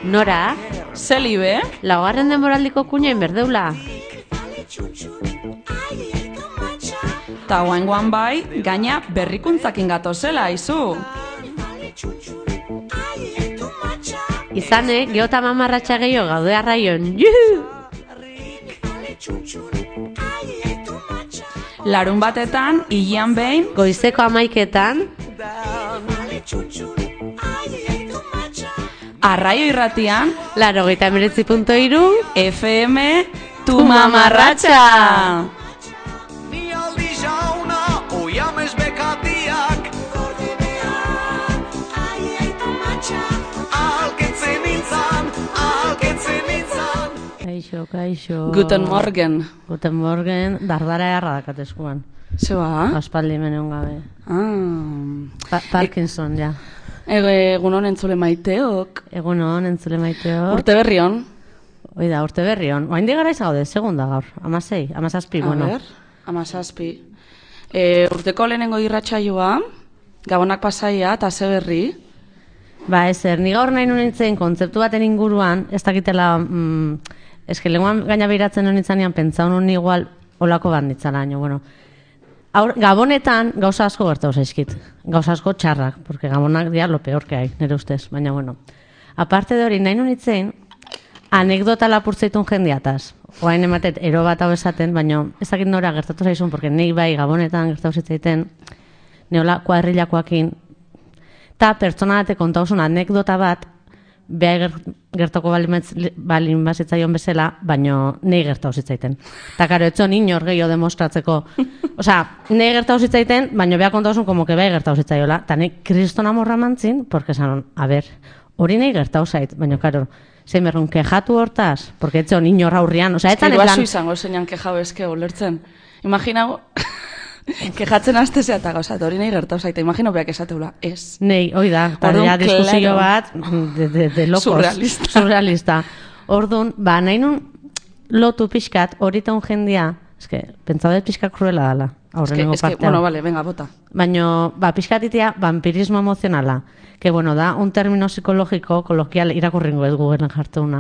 Nora? Zelibe? Laugarren denboraldiko kuñain berdeula. Ta guaingoan bai, gaina berrikuntzakin gatozela, izu. Izane, geota mamarratxa gehiago gaude arraion. Juhu! Larun batetan, hilean behin, Goizeko 11etan, Arraio irratian, 89.3 FM, tu mamarratxa! Ni aldi jauna, oiamez bekatiak Alketzen nintzan Kaixo. Guten Morgen. Guten Morgen, dardara erra dakat eskuan. Zeba? Aspaldi menen gabe. Parkinson, ja. Egunon entzule maiteok. Egunon, entzule maiteo. Urte berri hon. Oida, urte berri hon. Oain digara izagode, segunda gaur. 16, bueno. A ber, 17. Urteko lehenengo irratsaioa, Gabonak pasaia eta ze berri. Ba, ezer, ni gaur nahi nintzen kontzeptu baten inguruan, ez dakitela, lenguan gaina behiratzen honitzanean, pentsa honon igual olako banditzala, bueno. Gabonetan gauza asko gertau zaizkit, gauza asko txarrak, porque Gabonak dia lo peor que hay, nire ustez, baina bueno. Aparte de hori, nahi nintzen, anekdota lapurtzeitun jendiataz. Oain ematet, ero bat hau esaten, baina ez dakit nora gertatu zaizun, porque nei bai Gabonetan gertau zitzaiten, neola kuadrilakoakin, eta pertsona bate kontauzun anekdota bat, behar gertako balin bazitzaion bezala, baino nei gertau zitzaiten. Eta karo, etxon inor gehiago demostratzeko. Osea, nei gertau zitzaiten, baino behar kontauzun como que behar gertau zitzaiola. Eta nei kristona morra mantzin, porque sanon, a ber, hori nei gertau zait, baino karo, zein berrun, kejatu hortaz, porque etxon inor aurrian, osea, etzan Eruazu izango zeinan kejau eske ulertzen. Imaginau, kejatzen astezea eta gauzat, hori nahi gertau zaita, imagino beak esateula, ez. Nei, hoi da, eta Orduan, diskusio claro. bat, de locos. Surrealista. Orduan, ba, nahi nun lotu pixkat, horita un jendia, eske, pentsaudet pixka kruela dala, aurrenengo partea. Bueno, vale, venga, bota. Baina, ba, pixkatitia, vampirismo emozionala, que, bueno, da, un término psikologiko, kolokial, irakurringo ez Googleen jarteuna.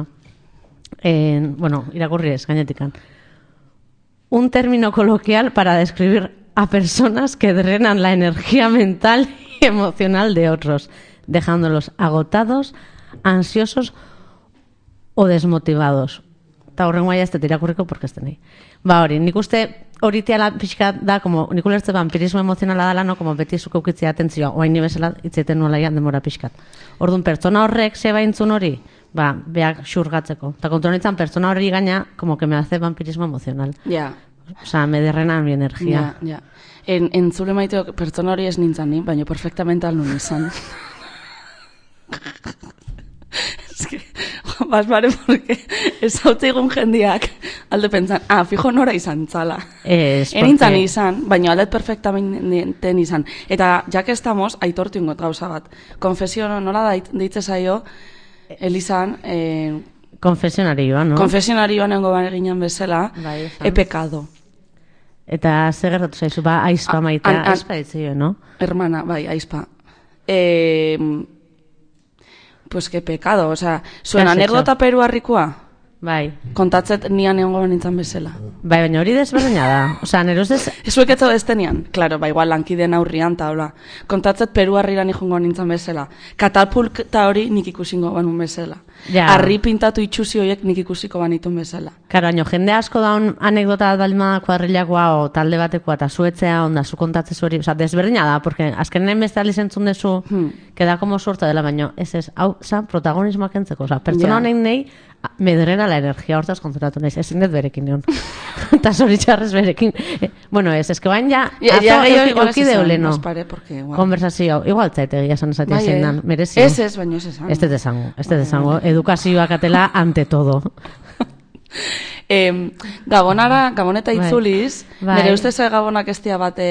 Bueno, irakurri ez, gainetikan. Un término coloquial para describir a personas que drenan la energía mental y emocional de otros, dejándolos agotados, ansiosos o desmotivados. Eta horren guaia ez dut irakurriko, porque ez denei. Ba hori, nik uste hori tiala pixka da, como nik ulertze vampirismo emozionala dala, no, como beti zuke ukitzea atentzioa, oain nibezela itzeten nuela demora pixkat. Orduan, pertsona horrek zeba intzun hori, ba, beak xurgatzeko. Eta kontu honetan, pertsona hori gaina, como que me hace vampirismo emocional. Ja. Osea, me derrenan mi energia. Ja. Entzule maiteok pertsona hori ez nintzen ni, baina perfectamente alnun izan. Es que, basbare, porque ez hautzeigun jendiak alde pentsan, fijo nora izan txala. Enintzan izan, baina aldet perfectamente izan. Eta, jak estamos, aitortu ingot gauza bat. Konfesio nola deitze zaio, Elizan, konfesionarioa, no? Konfesionarioan nengo ginen bezala, Bai, pecado. Eta zer gertatu zaizu, ba, aizpa maitea, aizpa ditzio, no? Hermana, bai, aizpa. Pues que pecado, o sea, zuen anekdota peruarrikoa, bai, kontatzet nian egongo nintzen bezala. Bai, baina hori desberdina da. Osea, neroz ez... Ezuek etzo destenian, claro, ba, igual lankideen aurrian, ta hola. Kontatzet peruarriran ijongo nintzen bezala. Katapulta hori nik ikusingo banun bezala. Ja. Arri pintatu itxusi horiek nik ikusiko banitun bezala. Karo, baino, jende asko daun anekdota bat balima kuadrilakoa o talde batekoa eta zuetzea, onda, zu kontatzez hori, osea, desberdina da, porque azkenen beste alizentzun dezu, queda como suerta dela, baino, ez, hau, zan, protagonismoak entzeko, osea, pertsona honen nei, me drena la energia hortaz konturatu naiz, ezin dut berekin egon. Eta zoritxarrez berekin. Bueno, ez que bain ja, azo gehiago eukide oleno. Konversazio, igual zaite egia esan esatia zein dan, merezio. Ez, baino ez esango. Ez dut esango, edukazioak atela ante todo. Gaboneta itzuliz, nire ustez Gabonak ez dia bate,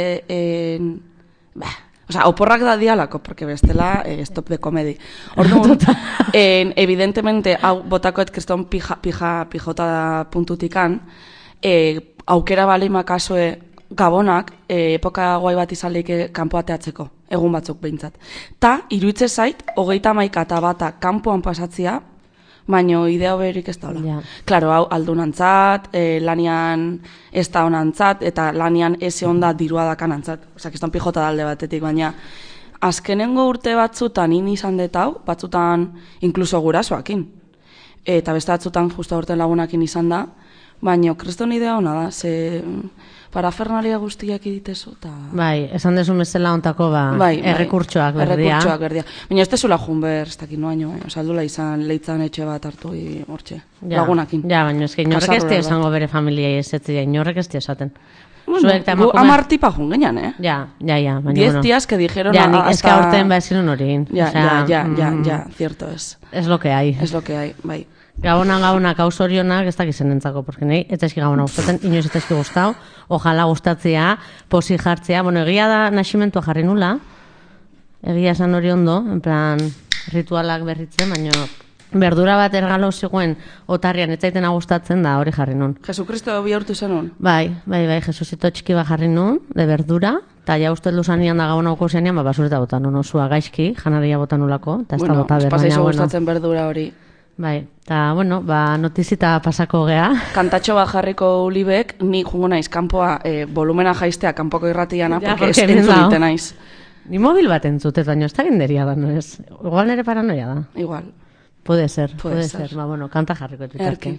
osea, oporrak da dialako, porque bestela, stop de comedy. Orduan, evidentemente, hau botakoet kriston pijota puntutikan, aukera balima kasue Gabonak, epoka guai bat izaleik kanpoateatzeko, egun batzuk behintzat. Ta, iruitze zait, 31 eta bata kanpoan pasatzia, baino idea berik ez da hola. Claro, hau aldunantzat, lanian ez da honantzat, eta lanian eze onda dirua dakanantzat. Osea, kiston pijota dalde batetik, baina azkenengo urte batzutan izan dut hau, batzutan inkluso gurasoakin. Eta beste batzutan justa urten lagunakin izan da, baina kriston idea hona da, ze parafernalia guztiak iditezu. Bai, esan desu mesela ontako errekurtsoak berdia. Errekurtsoak berdia. Baina ez tezula junber, ez dakit noaino, osaldula izan leitzan etxe bat hartu hortxe, lagunakin. Ja, baina ez que inorrek ez dio esango bere familia ezetzia, inorrek ez dio esaten. Gu amartipa jungeñan, Ja, baina 10 días que dijeron hasta... Ez que aurten ezin honorin. Ya, cierto es. Es lo que hay. Es lo que hay, bai. Gabonak, ausorionak, ez dakizen entzako, porque nahi, ez eski gabona gustatzen, inoiz ez eski gustau, ojala gustatzea, posi jartzea, bueno, egia da nasimentua jarri nula, egia esan hori ondo, en plan, ritualak berritzen, baina berdura bat ergalo zegoen otarrian ez zaitena gustatzen da hori jarri nun. Jesucristo bihurtu zenun? Bai, Jesusito txiki bat jarri nun, de berdura, eta ja uste luzanian da gabona uko zenean, basureta botan, osua gaizki, janaria botan ulako, eta ez da bota berbaina. Pasaizu gustatzen berdura hori. Bai, eta, notizita pasako gea. Kantatxo bat jarriko ulibek, ni jungo naiz, kanpoa, volumena jaistea kanpoko irratiana, porque ez entzulite naiz. Ni mobil bat entzutez, baina ez da genderia da, no ez? Igual nere paranoia da. Igual. Puede ser. Kanta jarriko etutarki.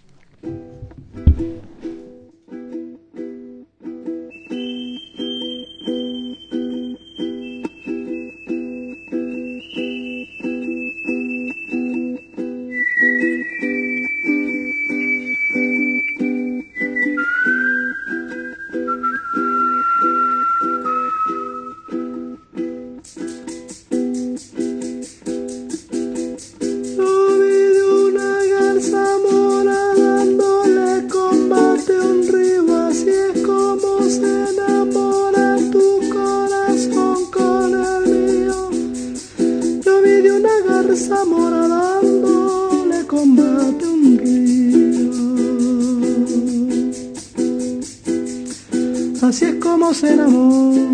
Así es como se enamora,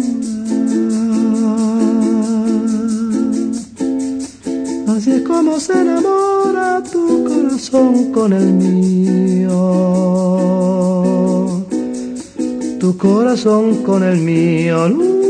así es como se enamora tu corazón con el mío, tu corazón con el mío.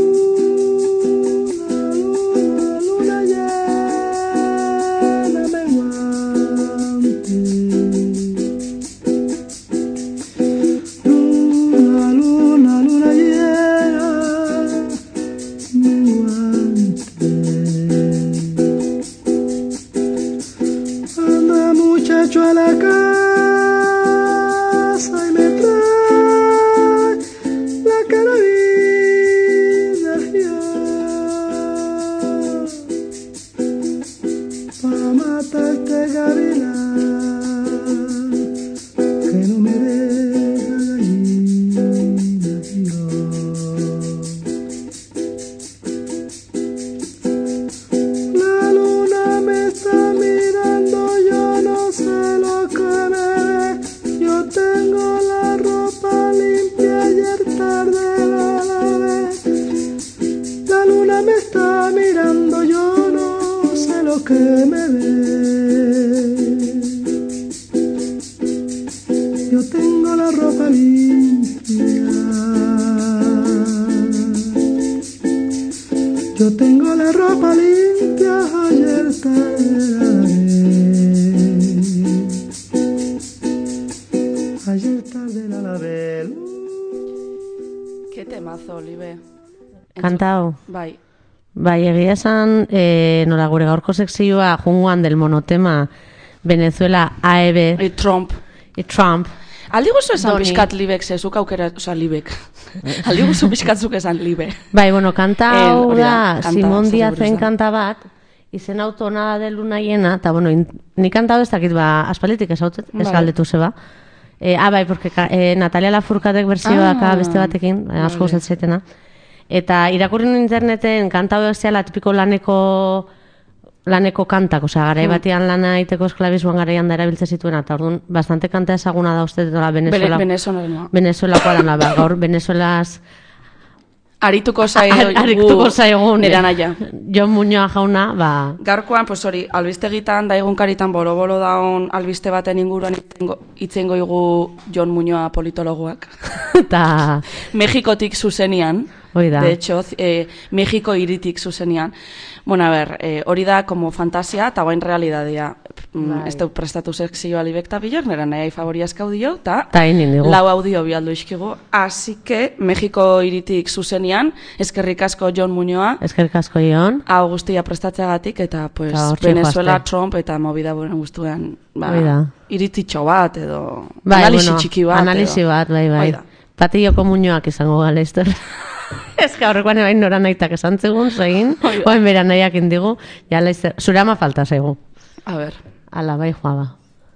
Kantao. Bai. Bai, egia esan, nola gure gaurko sekzioa junguan del monotema Venezuela AEB. Trump. Aldi guzu esan pixkat libek, zezuk aukera, oza, libek. Aldi guzu pixkatzuk esan libe. Bai, bueno, kantau da, Simón Díazen kanta bat, izen autonada de luna llena, eta, bueno, ni kantau ez dakit, aspalitik ez galdetu zeba. Bai, porque Natalia Lafourcadek berzioak beste batekin, asko usatzetena. Eta irakurri nu interneten kantau ezeala tipiko laneko kantak, osea, garai batean lana iteko esklabismoan garaian da erabiltze zituen, eta orduan, bastante kanta ezaguna da uste, Venezuelakoa dana, gaur Venezuelaz Arituko zaigun eranaia. Jon Muñoa jauna, ba... Gaurkoan, pues hori, albistegitan da egunkaritan bolo-bolo daun albiste baten inguruan itzengo igu Jon Muñoa politologoak. Ta... Mexikotik zuzenian. Oida. De hecho, Mexiko iritik zuzenian. Bueno, a ver, hori da como fantasia, eta guain realidadea. Ez dut prestatu sekzioa libekta bilar, nera nahi favoria eskaudio, eta lau audio bialdu iskigu. Así que, Mexiko iritik zuzenian, eskerrik asko Jon Muñoa. Eskerrik asko Jon. Hau guztia prestatzeagatik, eta pues, Venezuela, Trump, eta movida buena guztuen, irititxo bat, edo analisi txiki bat. Analisi bat, bai. Patilloko Muñoak izango gala, izter. Ez que horrekoan ebain nora nahitak esan zegoen, zegin, oen bera nahiak indigu, zure ama falta zego. A ver. Ala, bai, joaba.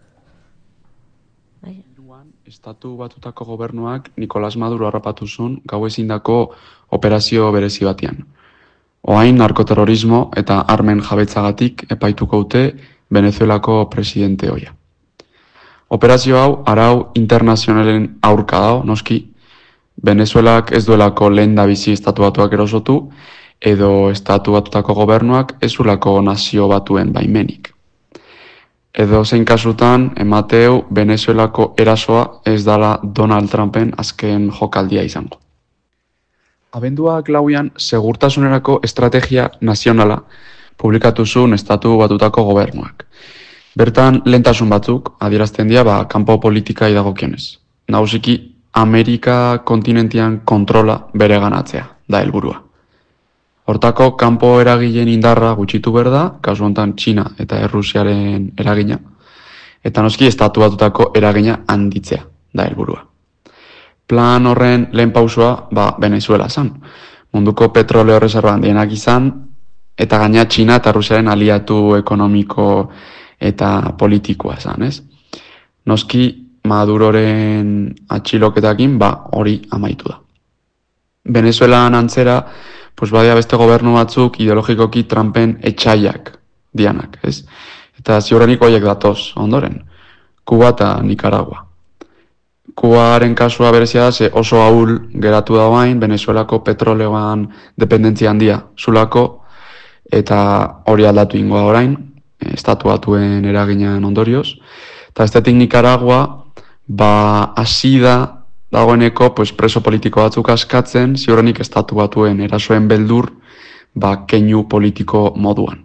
Estatu Batutako gobernuak Nicolás Maduro harrapatu zuen gau ezindako operazio berezi batean. Oain narkoterrorismo eta armen jabetzagatik epaituko dute Venezuelako presidente hoia. Operazio hau arau internazionalen aurka dao, noski, Venezuelak ez duelako lehen da bizi Estatu Batuak erosotu, edo Estatu Batutako gobernuak ez duelako nazio batuen baimenik. Edo zein kasutan, emateu Venezuelako erasoa ez dala Donald Trumpen azken jokaldia izango. Abenduak lauian, segurtasunerako estrategia nazionala publikatu zuen Estatu Batutako gobernuak. Bertan, lehentasun batzuk, adierazten dira, kanpo politika idagokionez. Nagusiki, Amerika kontinentian kontrola bere ganatzea, da helburua. Hortako, kanpo eragileen indarra gutxitu behar da, kasu honetan Txina eta Errusiaren eragina. Eta noski, Estatu Batutako eragina handitzea, da helburua. Plan horren lehen pausua, Venezuela zan. Munduko petroleo reserva handienak izan, eta gaina Txina eta Errusiaren aliatu ekonomiko eta politikoa zan, ez? Noski, Maduroren atxiloketakin, hori amaitu da. Venezuelan antzera, badia beste gobernu batzuk ideologikoki Trumpen etxaiak dianak, ez? Eta ziurrenik horiek datoz, ondoren, Kuba eta Nicaragua. Kubaren kasua berezia da, oso ahul geratu da bain, Venezuelako petroleoan dependentzia handia zulako, eta hori aldatu ingoa orain, Estatu Batuen eraginan ondorioz. Eta estetik Nicaragua, hasi da dagoeneko preso politiko batzuk askatzen, ziurrenik Estatu Batuen erasoen beldur, keinu politiko moduan.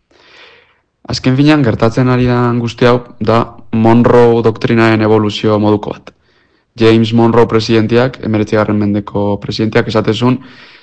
Azken finean, gertatzen ari da guzti hau, da Monroe doktrinaren evoluzio moduko bat. James Monroe presidentiak, 19. mendeko presidentiak esatezun,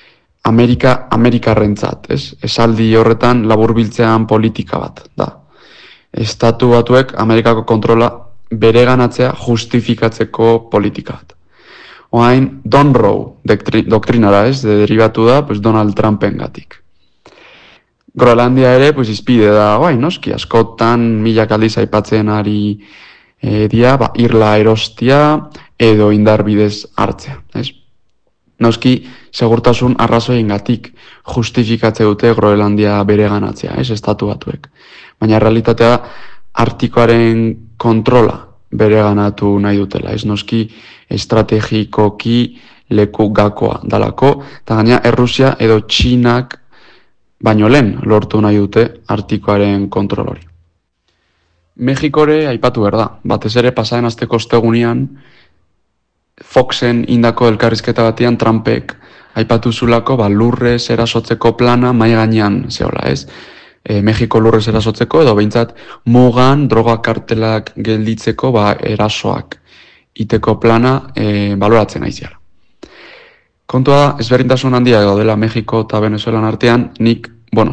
Amerikarrentzat, ez? Esaldi horretan laburbiltzean politika bat, da. Estatu Batuek Amerikako kontrola bereganatzea justifikatzeko politika bat. Oain, Monroe doktrinara, ez? Derivatu da, Donald Trumpen gatik. Groenlandia ere, izpide da, noski, askotan milak aldiz aipatzen ari dia, irla erostia edo indarbidez hartzea, ez? Noski, segurtasun arrazoien gatik justifikatze dute Groenlandia bereganatzea, ez? Estatu Batuek. Baina realitatea Artikoaren kontrola bereganatu nahi dutela, ez? Noski, estrategikoki leku gakoa dalako, eta gaina Errusia edo Txinak baino lehen lortu nahi dute Artikoaren kontrol hori. Mexikore aipatu behar da, batez ere pasaren asteko ostegunean Foxen indako elkarrizketa batean Trumpek aipatu zulako lurrez erasotzeko plana mahai gainean zehola, ez? Mexiko lurrez erasotzeko edo behintzat mugan droga kartelak gelditzeko erasoak iteko plana baloratzen aiziara. Kontua da, ezberdintasun handia gaudela Mexiko eta Venezuelan artean, nik,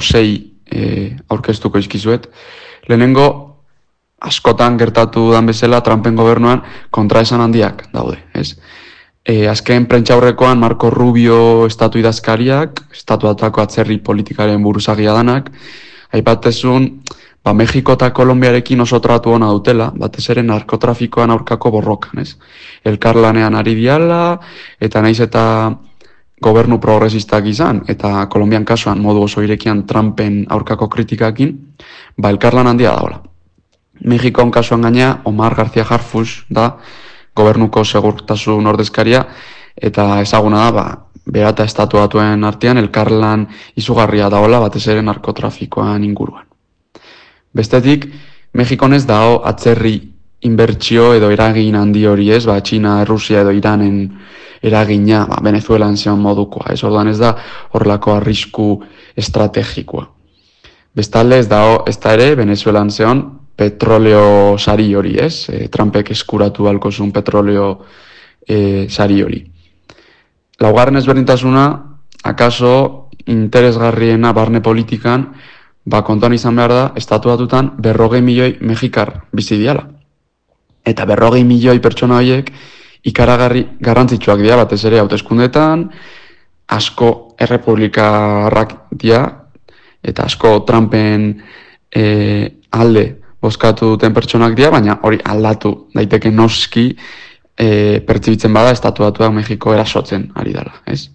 6 aurkeztuko izkizuet. Lehenengo, askotan gertatu dan bezala Trumpen gobernuan kontraesan handiak daude, ez? Azken prentxaurrekoan Marco Rubio estatu idazkariak, Estatu Batuako atzerri politikaren buruzagia danak, aipatezun, Mexiko eta Kolombiarekin oso tratu ona dutela, batez ere narkotrafikoan aurkako borrokan, ez? Elkarlanean ari diala, eta naiz eta gobernu progresistak izan, eta Kolombian kasuan modu oso irekian Trumpen aurkako kritikakin, elkarlan handia daola. Mexikon kasuan gaina, Omar García Harfuch da, gobernuko segurtasun ordezkaria, eta ezaguna da, bera eta Estatu Batuen artean elkarlan izugarria daola batez ere narkotrafikoan inguruan. Bestetik, Mexikon ez dago atzerri inbertsio edo eragin handi hori ez, Txina, Rusia edo Iranen eragina Venezuelan zion modukoa, ez orduan ez da horrelako arrisku estrategikoa. Bestalde ez da ere Venezuelan zion petroleo sari hori ez, Trumpek eskuratu balko zuen petroleo sari hori. Laugarren ezberdintasuna, akaso interesgarriena barne politikan, kontuan izan behar da, Estatu Batutan 40 milioi mexikar bizi diala. Eta 40 milioi pertsona horiek ikaragarri garrantzitsuak dira, batez ere hauteskundetan, asko errepublikarrak dira, eta asko Trumpen alde bozkatu duten pertsonak dira, baina hori aldatu daiteke noski pertsibitzen bada Estatu Batuak Mexiko erasotzen ari dela, ez?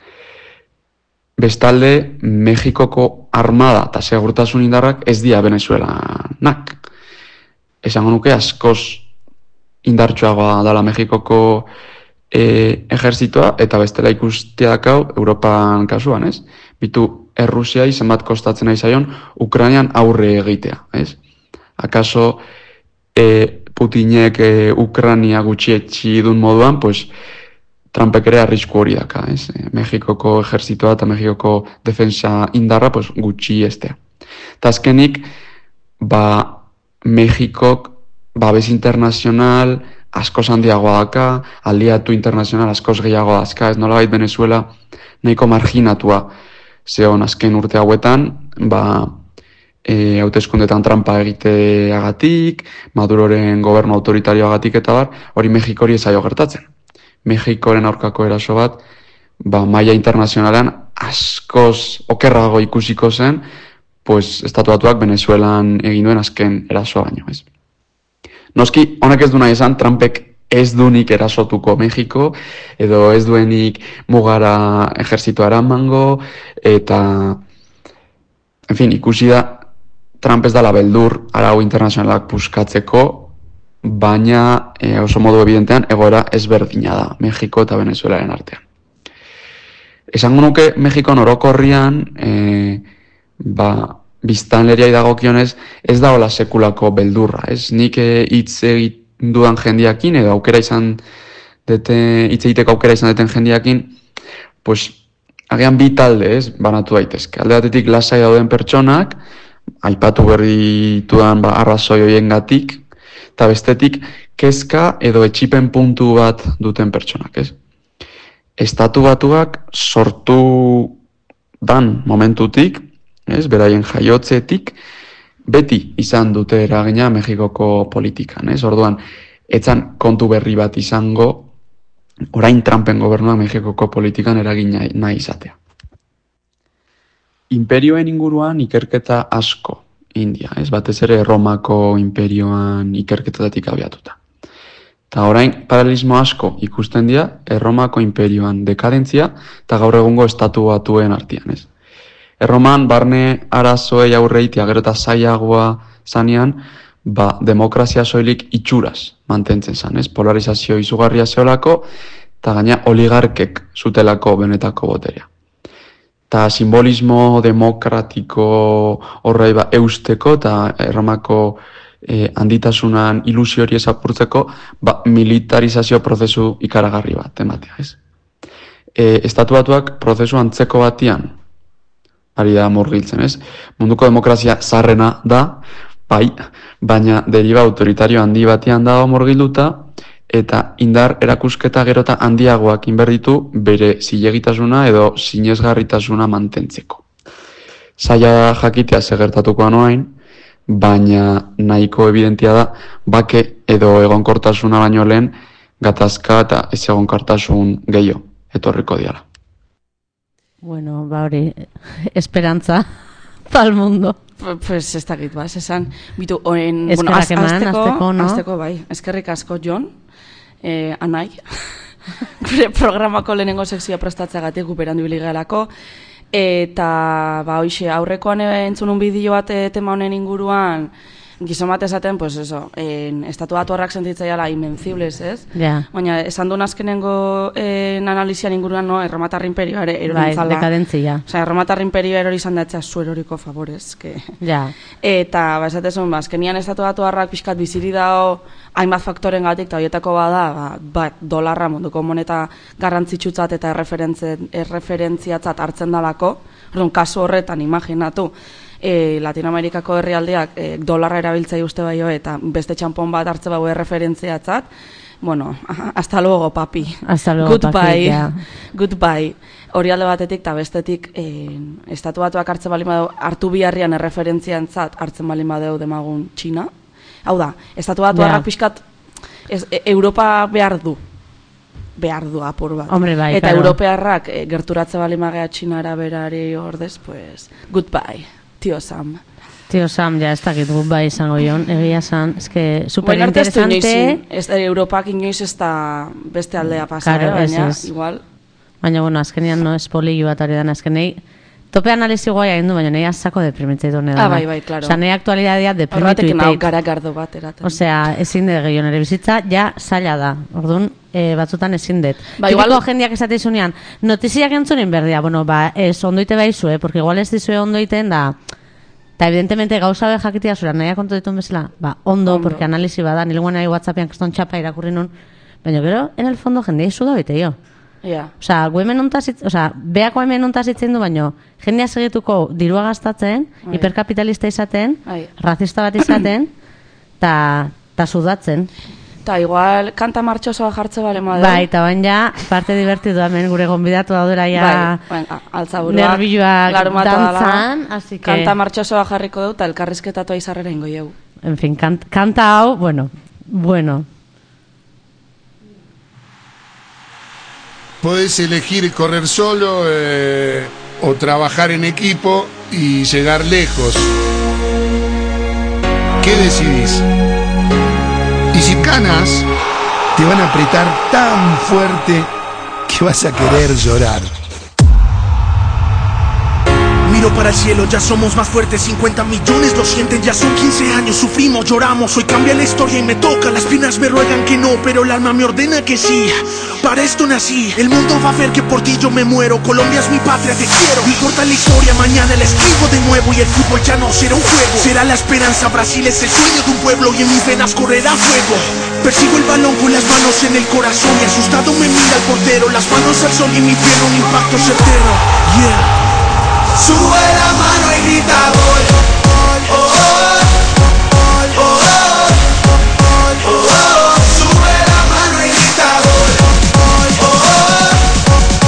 Bestalde, Mexikoko armada eta segurtasun indarrak ez dira Venezuelanak. Esango nuke askoz indartsuagoa dela Mexikoko ejertzitoa eta bestela ikustea dakau Europan kasuan, ez? Bitu Errusiai zenbat kostatzen ari zaion Ukrainian aurre egitea, ez? Akaso Putinek Ukrania gutxietxi duen moduan, pues Trumpek ere arrisku hori daka, ez? Mexikoko ejertzitoa eta Mexikoko defensa indarra pues gutxi estea. Eta azkenik, Mexikok babes internazional askoz handiagoa daka, aliatu internazional askoz gehiagoa dazka, ez nolabait Venezuela nahiko marginatua zeon azken urte hauetan, hauteskundetan trampa egiteagatik, Maduroren gobernu autoritarioagatik eta hori Mexikori ez zaio gertatzen. Mexikoren aurkako eraso bat, maila internazionalean askoz okerrago ikusiko zen, pues Estatu Batuak Venezuelan egin duen azken erasoa baino, ez? Noski, honek ez du nahi esan, Trumpek ez duenik erasotuko Mexiko, edo ez duenik mugara ejertzitoa eramango, eta, en fin, ikusi da, Trump ez dala beldur arau internazionalak puskatzeko, baina oso modu evidentean egoera ezberdina da Mexiko eta Venezuelaren artean. Esango nuke Mexikon orokorrian, biztanleriai dagokionez ez da hola sekulako beldurra, ez? Nik hitz egin dudan jendiakin edo aukera izan hitz egiteko aukera izan duten jendiakin, pues agian bi talde, ez? Banatu daitezke. Alde batetik lasai dauden pertsonak, aipatu berri ditudan arrazoi horiengatik, eta bestetik kezka edo etxipen puntu bat duten pertsonak, ez? Estatu Batuak sortu dan momentutik, ez, beraien jaiotzetik, beti izan dute eragina Mexikoko politikan, ez? Orduan, etzan kontu berri bat izango, orain Trumpen gobernuak Mexikoko politikan eragina nahi izatea. Imperioen inguruan ikerketa asko India, ez? Batez ere Romako imperioan ikerketatik abiatuta. Eta orain paralelismo asko ikusten dira Erromako imperioan dekadentzia eta gaur egungo Estatu Batuen artean, ez? Erroman barne arazoei aurreitea gero eta zailagoa zanean, demokrazia soilik itxuraz mantentzen zen, ez? Polarizazio izugarria zeolako eta gaina oligarkek zutelako benetako boterea. Eta simbolismo demokratiko horrei eusteko eta Erromako handitasunan ilusio hori ezapurtzeko militarizazio prozesu ikaragarri bat ematea, ez? Estatu Batuak prozesu antzeko batian ari da murgiltzen, ez? Munduko demokrazia zarrena da, bai, baina deriba autoritario handi batian dago murgilduta eta indar erakusketa gerota handiagoak inberditu bere zilegitasuna edo sinesgarritasuna mantentzeko. Zaila jakitea segertatuko anoain, baina nahiko evidentia da bake edo egonkortasuna baino lehen gatazka eta ez egonkortasun gehiago etorriko diala. Bueno, hori, esperantza pal mundo. Pues ez dakit, esan. Bitu, oren, eskerrak eman, azteko, no? Azteko, bai. Eskerrik asko, Jon, anai. Gure programako lehenengo sekzioa prestatzeagatik guperandu biligalako. Eta, hoxe, aurrekoan entzunun bideo bat tema honen inguruan, gizon bat esaten, pues eso, estatu batuarrak sentitzaiala invencibles, ez? Ja. Baina, esan duen azkenengo analizian inguruan, no, Erromatar imperioa ere erorintzala. Bai, dekadentzia. Osea, Erromatar imperioa erori izan datzea zueroriko favorez. Ja. Eta, esatezun, azkenian estatu batuarrak pixkat biziri dao hainbat faktoren gatik, eta horietako bada, dolarra munduko moneta garrantzitsutzat eta erreferentziatzat hartzen dalako. Orduan, kasu horretan, imaginatu, Latinoamerikako herrialdeak dolarra erabiltzai uste baio eta beste txampon bat hartze bau referentziatzat, bueno, hasta luego, papi. Hasta luego, goodbye, papi, ja. Goodbye. Hori alde batetik eta bestetik estatu batuak hartzen balin badeu, hartu biharrian erreferentziantzat hartzen balin badeu demagun Txina. Hau da, estatu batuak pixkat Europa behar du apur bat. Hombre, bai, eta claro. Europearrak gerturatze balin magea Txinara berari ordez, pues, goodbye, Tio Sam. Tio Sam, ja, ez dakit goodbye izango jon, egia san, eske superinteresante. Europak inoiz ez da beste aldea pasa, claro, baina, es. igual. Baina, bueno, azkenean no espolio bat hori dan, azkenei, tope analizi guai egin du, baina nahi azako deprimitzeitu hone dana. Bai, claro. Osa, nahi aktualidadea deprimitu Horretik nahi garagardo bat eraten. Osea, ezin de gehiago nere bizitza, ja zaila da. Orduan, batzutan ezin dut. Ba, igual jendeak esate izunean, notiziak entzunin berdia, bueno, ez ondoite baizu, porque igual ez dizue ondoiten da, eta evidentemente gauza be jakitea zura nahiak kontu dituen bezala, ondo, porque analizi bada, nilguan nahi WhatsAppian kriston txapa irakurri nun, baina gero, en el fondo, jendea izu da bete jo. Yeah. Osea, beako hemen ontazitzen du, baino, jendea segituko dirua gastatzen, hiperkapitalista izaten, razista bat izaten, eta sudatzen. Eta igual, kanta martxosoa jartze bale madeu. Bai, eta bain ja, parte divertidu hemen gure gonbidatu daudera ja nervioak dantzan, así que... Kanta martxosoa jarriko dut, eta elkarrizketatua izarrera ingo jau. En fin, kanta hau, bueno. Podés elegir correr solo o trabajar en equipo y llegar lejos. ¿Qué decidís? Y si ganas, te van a apretar tan fuerte que vas a querer llorar. Miro para el cielo, ya somos más fuertes, 50 millones lo sienten, ya son 15 años, sufrimos, lloramos, hoy cambia la historia y me toca, las piernas me ruegan que no, pero el alma me ordena que sí, para esto nací, el mundo va a ver que por ti yo me muero, Colombia es mi patria, te quiero, no importa la historia, mañana la escribo de nuevo y el fútbol ya no será un juego, será la esperanza, Brasil es el sueño de un pueblo y en mis venas correrá fuego, persigo el balón con las manos en el corazón y asustado me mira el portero, las manos al sol y mi piel un impacto certero, yeah. Sube la mano y grita gol. Oh, oh, oh, oh, oh, oh. Sube la mano y grita gol. Oh, oh,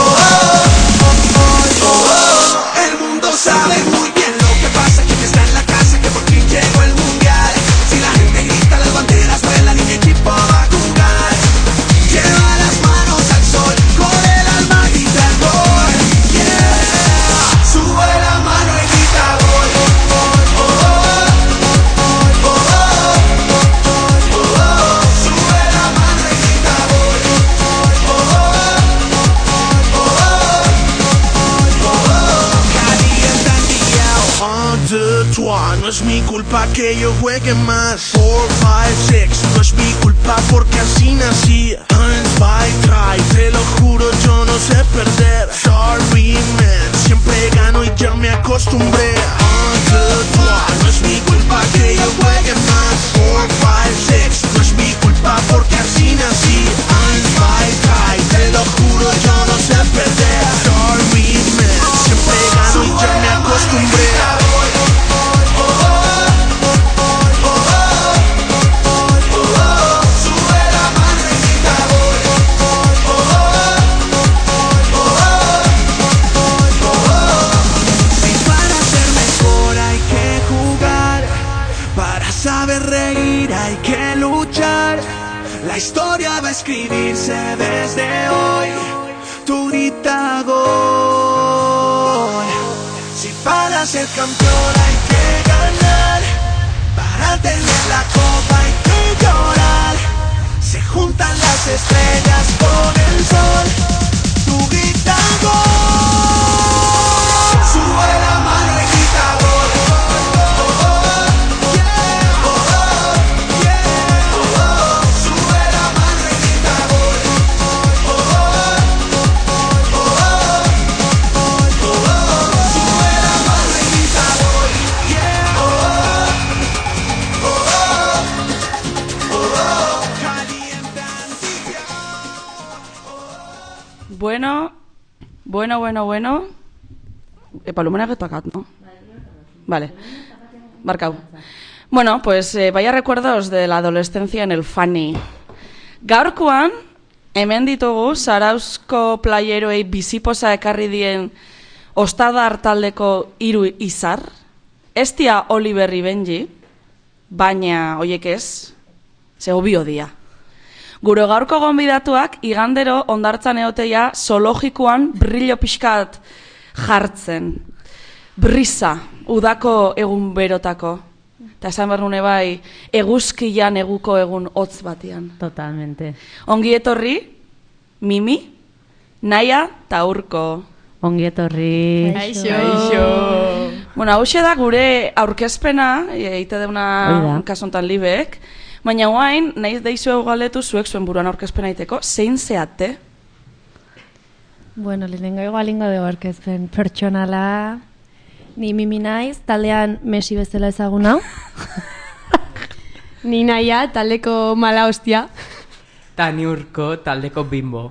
oh, oh. El mundo sabe muy bien lo que pasa, quién está en la casa, que por fin llegó el mundial. Si la gente grita, las banderas vuelan y mi equipo va a jugar. Lleva las manos al sol, con el alma grita el gol. Sube la mano y grita gol, oh, oh, oh, oh, oh, oh. Sube la mano y grita gol, oh, oh, oh, oh. Calienta el día. 1, 2, 3, no es mi culpa que yo juegue más. 4, 5, 6, no es mi culpa porque así nací. 1, 2, 3, te lo juro yo no sé perder. Sorry man, siempre gano y ya me acostumbré. 1, 2, 3, no es mi culpa que yo juegue más. 4, 5, 6, no es mi culpa porque así nací. 1, 2, 3, te lo juro yo no sé perder. Sorry man, siempre gano y ya me acostumbré. Saber reír, hay que luchar. La historia va a escribirse desde hoy. Tú grita gol. Si para ser campeón hay que ganar, para tener la copa hay que llorar. Se juntan las estrellas con el sol. Tú grita gol. Sube la mano y grita gol. Yeah. Bueno. Palomena getacat, ¿no? Vale. Barcau. Bueno, pues vaya recuerdos de la adolescencia en el Fanny. Gaurkoan, hemen ditugu Zarauzko playeroei bizipoza ekarri dien Ostadar taldeko 3 izar. Ez dia Oliver Benji, baina hoiek ez, ze obio dia. Gure gaurko gonbidatuak igandero hondartzan egotea zoologikoan brillo pixkat jartzen. Brisa, udako egun berotako. Eta esan behar nune bai, eguzkian eguko egun hotz batean. Totalmente. Ongi etorri, Mimi, Naia eta Urko. Ongi etorri. Aixo. Bueno, hauxe da gure aurkezpena, eite deuna kasontan libek, baina guain, nahiz deizu galdetu zuek zuen buruan aurkezpena iteko, zein zeate? Bueno, lehenengo igualingo dugu aurkezpen pertsonala. Ni Mimi naiz, taldean Messi bezala ezagun hau. Ni Naia, taldeko mala hostia. Ta ni Urko, taldeko Bimbo.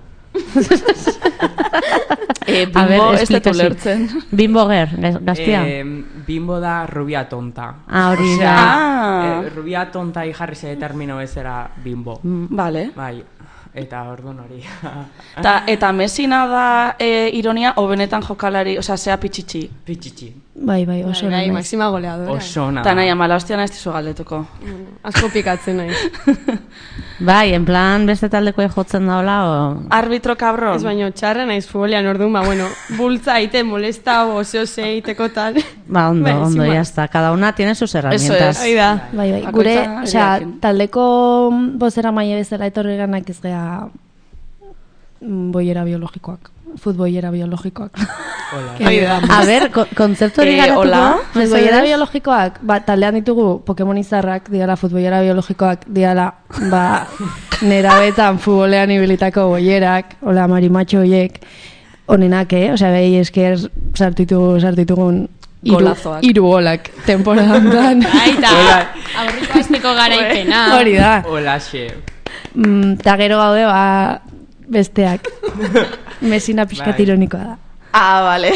Bimbo ez dut ulertzen. Bimbo ger, gaztia? Bimbo da rubia tonta. Hori da. Rubia tonta jarri ze termino ezera Bimbo. Vale. Bai, eta orduan hori. Eta Messina da ironia, o benetan jokalari, osea, zea pitxitxi. Pitxitxi. Bai, oso bai, máxima goleadora. Oso nada. Ta Naia, mala hostia naiz dizu galdetuko. Asko pikatzen naiz. Bai, en plan beste taldeko jotzen daola, o... Arbitro cabron. Ez baino, txarra naiz futbolean orduan, bueno, bultza aite, molesta, oso iteko tal. Ondo, ya está. Cada una tiene sus herramientas. Eso es. Bai, gure, osea, taldeko bozera maile bezala etorri ganak ez gea boiera biologikoak. Futboiera biologikoak. A ver, kontzeptu hori garatuko. Futboiera biologikoak, taldean ditugu Pokemon izarrak, diala futboiera biologikoak, diala, nerabetan futbolean ibilitako boierak, hola, marimatxo hoiek, onenak, osea, behi esker sartitugun hiru golak temporadan. Aita, aurriko azteko garaipena. Hori da. Hola, xe. Ta gero gaude, besteak. Mesina pixkat ironikoa da. Vale.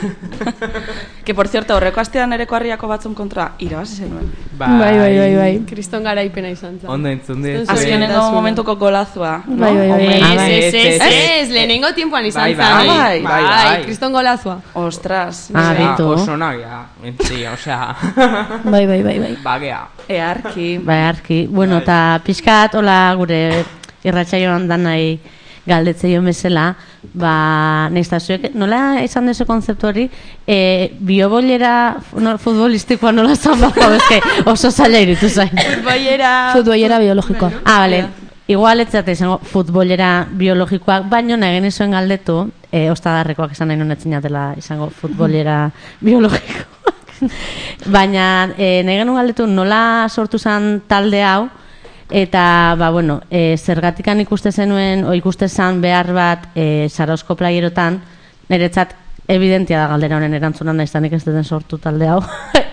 Que por cierto, horreko astean ereko harriako batzun kontra irabazi zenuen. Bai. Kriston garaipena izan zen. Ondo entzun dut. Azkenengo momentuko golazua. Bai. Ez, lehenengo tiempoan izan zen. Bai. Kriston golazua. Ostras. Oso nagia. Entzi, osea. Bai. Bagea. Earki. Bueno, eta pixkat, hola, gure irratsaioan dan nahi galdetzeio bezala, nahiztazuek, nola izan dezu konzeptu hori, biobollera futbolistikoa nola zan bako, oso zaila iritu zain. Futbollera biologikoa. Bale, igual etzate izango futbollera biologikoak, baino nahi genizuen galdetu, ostadarrekoak esan nahi nonetzen jatela izango futbollera biologikoak. Baina nahi genuen galdetu nola sortu zen talde hau, eta, zergatikan ikuste zenuen, o ikuste zan behar bat Zarauzko playerotan, niretzat evidentia da galdera honen erantzunan da izanik ez duten sortu talde hau,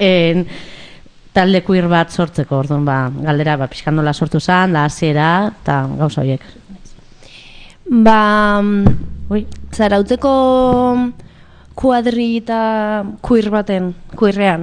talde queer bat sortzeko, orduan, galdera, pixkandola sortu zan, da hasiera, eta gauza horiek. Zarautzeko kuadrita queerrean,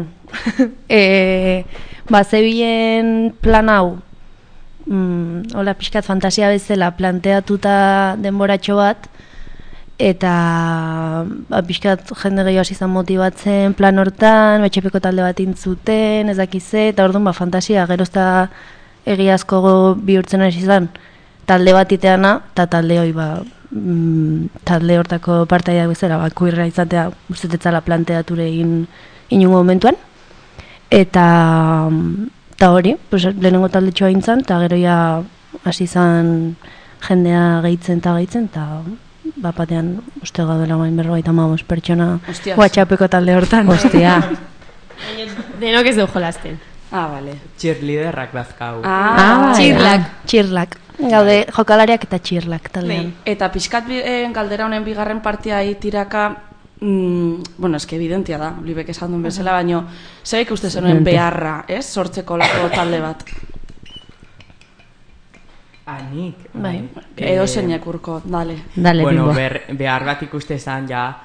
zebilen plan hau, hola pixkat fantasia bezala planteatuta denboratxo bat, eta pixkat jende gehiago hasi izan motibatzen plan hortan, etxepeko talde bat intzuten, ez dakize, eta orduan fantasia gerozta egiazko bihurtzen hasi izan talde bat iteana, eta talde hoi talde hortako partaideak bezala, queerra izatea ustetetzala planteature egin inungo momentuan, eta hori, lehenengo talde txoa intzan, eta gero ja hasi izan jendea gehitzen, eta batean uste gaudela guain 50 pertsona WhatsAppeko talde hortan. Ostia. Denok ez dugu jolasten. Bale. Cheerleaderrak dazkau. Txirlak. Gaude jokalariak eta txirlak taldean. Eta pixkat galdera honen bigarren partia tiraka, eske evidentia da, Olibek esan duen bezala, baino zeik uste zenuen beharra, sortzeko lako talde bat? Anik. Edo zeinek Urko, dale. Bueno, behar bat ikuste zan, ja,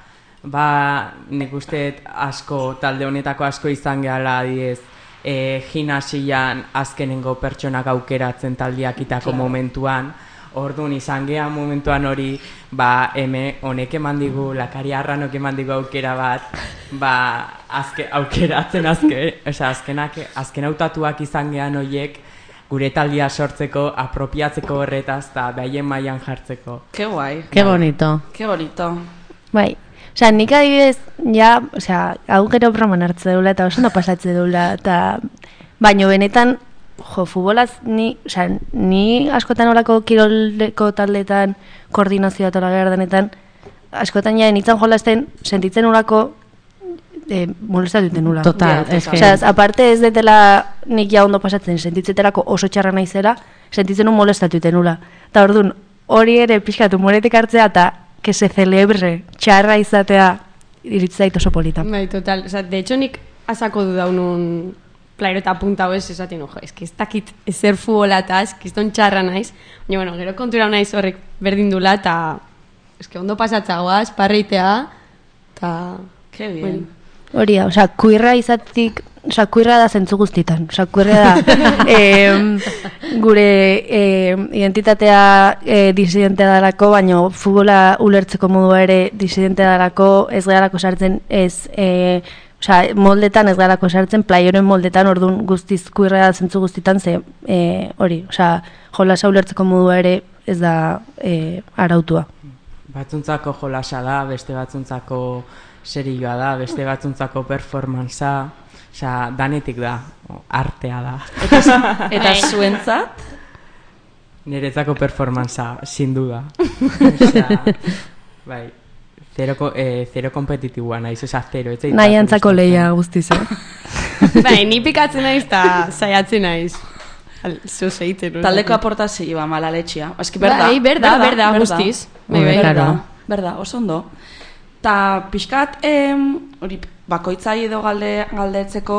nik uste asko, talde honetako asko izan gehala adiez, gimnasian azkenengo pertsonak aukeratzen taldeakitako momentuan, orduan izan geha momentuan hori, honek eman digu, Lakari Arranok eman digu aukera bat, aukeratzen azken hautatuak izan gehan horiek, gure taldia sortzeko, apropiatzeko horretaz, eta behaien mailan jartzeko. Ke guai. Ke bonito. Ke bonito. Bai. Osea, nik adibidez, hau gero broman hartze deula eta oso no pasatze deula, eta baino benetan, futbolaz, ni askotan olako kiroleko taldetan, koordinazioa eta hola gerdanetan, askotan ja nintzen jolazten, sentitzen olako molestatu duten nula. Total, aparte ez detela nik ja ondo pasatzen, sentitzeterako oso txarra naizela, sentitzen un molestatu duten nula. Eta orduan, hori ere pixkatu moretik hartzea eta que se celebre txarra izatea iritzait oso polita. Bai, total. De hecho, nik asako dudaunun claro eta punta ez esaten, eski ez dakit ezer futbola eta eskizton txarra naiz, baina, bueno, gero kontura naiz horrek berdin dula, eta eski ondo pasatzagoaz, parreitea, eta... Que bien. Hori da, kuirra izatik, kuirra da zentzu guztitan, kuirra da gure identitatea disidentea darako, baina futbola ulertzeko modua ere disidentea darako, ez garako sartzen, moldetan ez garako sartzen, playoren moldetan, orduan guztiz kuirra da zentzu guztitan, hori, jolasa ulertzeko modua ere ez da arautua. Batzuntzako jolasa da, beste batzuntzako serioa da, beste batzuntzako performanza, danetik da, artea da. Eta zuentzat? Niretzako performanza, sin duda. Bai, zero kompetitibua naiz, zero. Nahi antzako lehia guztiz, Bai, ni pikatzen naiz eta saiatzen naiz. Taldeko aportazioa malaletxia. Bai, berda, guztiz. Berda, oso ondo. Ta pixkat, hori bakoitzai edo galdetzeko,